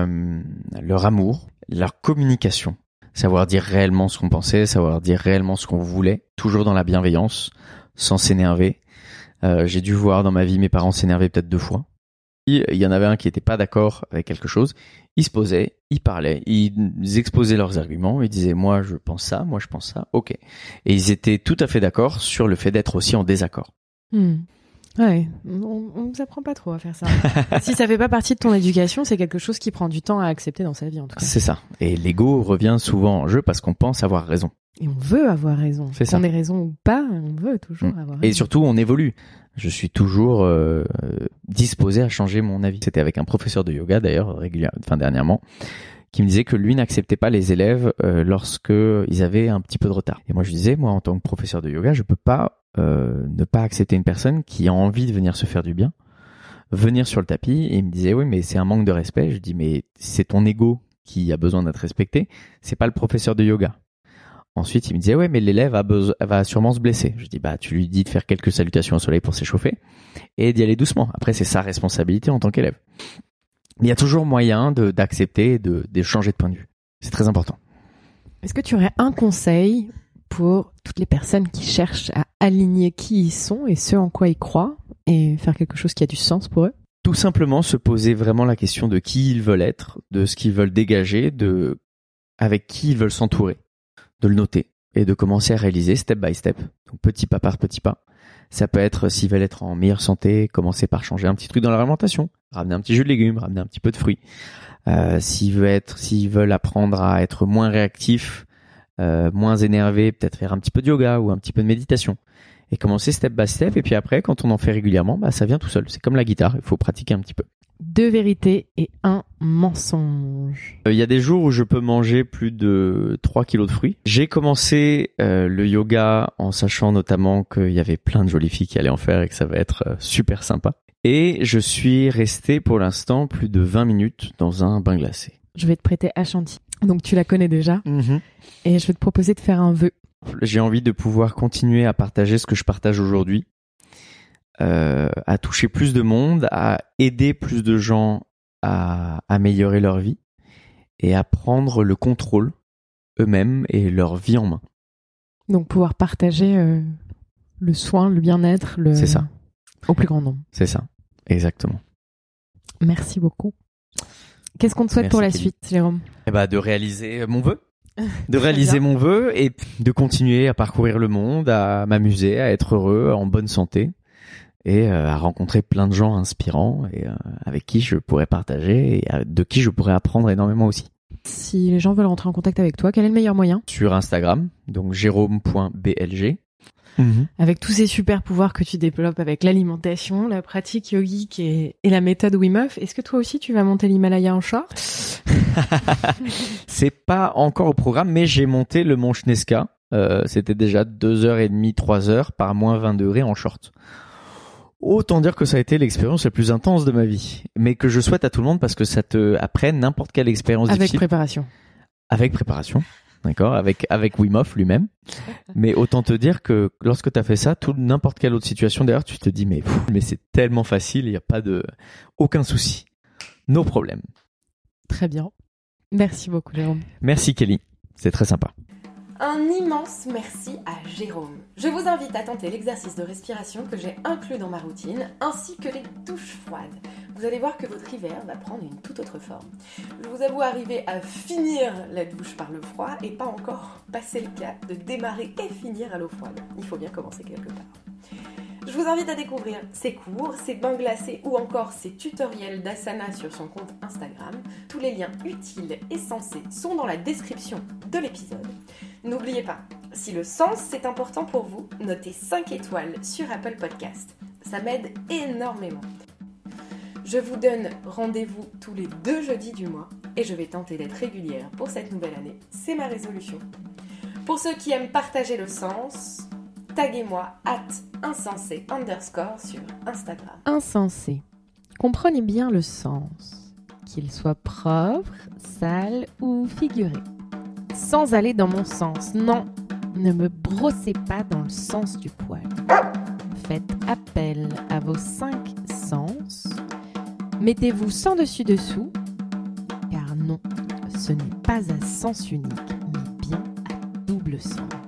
amour, leur communication, savoir dire réellement ce qu'on pensait, savoir dire réellement ce qu'on voulait, toujours dans la bienveillance, sans s'énerver. J'ai dû voir dans ma vie mes parents s'énerver peut-être 2 fois. Il y en avait un qui était pas d'accord avec quelque chose, ils se posaient, ils parlaient, ils exposaient leurs arguments, ils disaient moi je pense ça, moi je pense ça, ok. Et ils étaient tout à fait d'accord sur le fait d'être aussi en désaccord. Ouais, on nous apprend pas trop à faire ça. Si ça fait pas partie de ton éducation, c'est quelque chose qui prend du temps à accepter dans sa vie en tout cas. C'est ça. Et l'ego revient souvent en jeu parce qu'on pense avoir raison. Et on veut avoir raison. C'est ça. Qu'on ait raison ou pas, on veut toujours avoir raison. Et surtout, on évolue. Je suis toujours disposé à changer mon avis. C'était avec un professeur de yoga d'ailleurs, dernièrement, qui me disait que lui n'acceptait pas les élèves lorsque ils avaient un petit peu de retard. Et moi je disais, moi en tant que professeur de yoga, je peux pas ne pas accepter une personne qui a envie de venir se faire du bien, venir sur le tapis. Et il me disait oui mais c'est un manque de respect. Je dis mais c'est ton ego qui a besoin d'être respecté, c'est pas le professeur de yoga. Ensuite, il me disait, ouais, mais l'élève va sûrement se blesser. Je dis, tu lui dis de faire quelques salutations au soleil pour s'échauffer et d'y aller doucement. Après, c'est sa responsabilité en tant qu'élève. Mais il y a toujours moyen d'accepter et de changer de point de vue. C'est très important. Est-ce que tu aurais un conseil pour toutes les personnes qui cherchent à aligner qui ils sont et ce en quoi ils croient et faire quelque chose qui a du sens pour eux ? Tout simplement se poser vraiment la question de qui ils veulent être, de ce qu'ils veulent dégager, avec qui ils veulent s'entourer. De le noter et de commencer à réaliser step by step, donc petit pas par petit pas. Ça peut être, s'ils veulent être en meilleure santé, commencer par changer un petit truc dans leur alimentation, ramener un petit jus de légumes, ramener un petit peu de fruits. S'ils veulent apprendre à être moins réactifs, moins énervés, peut-être faire un petit peu de yoga ou un petit peu de méditation. Et commencer step by step, et puis après, quand on en fait régulièrement, ça vient tout seul. C'est comme la guitare, il faut pratiquer un petit peu. 2 vérités et 1 mensonge. Il y a des jours où je peux manger plus de 3 kilos de fruits. J'ai commencé le yoga en sachant notamment qu'il y avait plein de jolies filles qui allaient en faire et que ça va être super sympa. Et je suis resté pour l'instant plus de 20 minutes dans un bain glacé. Je vais te prêter Ashanti. Donc tu la connais déjà. Et je vais te proposer de faire un vœu. J'ai envie de pouvoir continuer à partager ce que je partage aujourd'hui. À toucher plus de monde, à aider plus de gens à améliorer leur vie et à prendre le contrôle eux-mêmes et leur vie en main. Donc pouvoir partager le soin, le bien-être, C'est ça. Au plus grand nombre. C'est ça, exactement. Merci beaucoup. Qu'est-ce qu'on te souhaite pour la suite, Jérôme ? De réaliser mon vœu. De réaliser mon vœu et de continuer à parcourir le monde, à m'amuser, à être heureux, en bonne santé. Et à rencontrer plein de gens inspirants et avec qui je pourrais partager et de qui je pourrais apprendre énormément aussi. Si les gens veulent rentrer en contact avec toi, quel est le meilleur moyen ? Sur Instagram, donc jérôme.blg. Avec tous ces super pouvoirs que tu développes avec l'alimentation, la pratique yogique et la méthode Wim Hof, est-ce que toi aussi tu vas monter l'Himalaya en short ? C'est pas encore au programme, mais j'ai monté le mont Schneska. C'était déjà 2h30, 3h par moins 20 degrés en short. Autant dire que ça a été l'expérience la plus intense de ma vie, mais que je souhaite à tout le monde parce que ça te après n'importe quelle expérience difficile. Avec préparation, d'accord, avec Wim Hof lui-même. Mais autant te dire que lorsque tu as fait ça, n'importe quelle autre situation d'ailleurs, tu te dis mais c'est tellement facile, il y a pas aucun souci. No problème. Très bien. Merci beaucoup Jérôme. Merci Kelly, c'est très sympa. Un immense merci à Jérôme. Je vous invite à tenter l'exercice de respiration que j'ai inclus dans ma routine, ainsi que les douches froides. Vous allez voir que votre hiver va prendre une toute autre forme. Je vous avoue arriver à finir la douche par le froid et pas encore passer le cap de démarrer et finir à l'eau froide. Il faut bien commencer quelque part. Je vous invite à découvrir ses cours, ses bains glacés ou encore ses tutoriels d'asana sur son compte Instagram. Tous les liens utiles et sensés sont dans la description de l'épisode. N'oubliez pas, si le sens c'est important pour vous, notez 5 étoiles sur Apple Podcast. Ça m'aide énormément. Je vous donne rendez-vous tous les 2 jeudis du mois et je vais tenter d'être régulière pour cette nouvelle année. C'est ma résolution. Pour ceux qui aiment partager le sens, taguez-moi @insensé_ sur Instagram. Insensé. Comprenez bien le sens, qu'il soit propre, sale ou figuré. Sans aller dans mon sens, non, ne me brossez pas dans le sens du poil. Faites appel à vos 5 sens. Mettez-vous sans dessus-dessous, car non, ce n'est pas à sens unique, mais bien à double sens.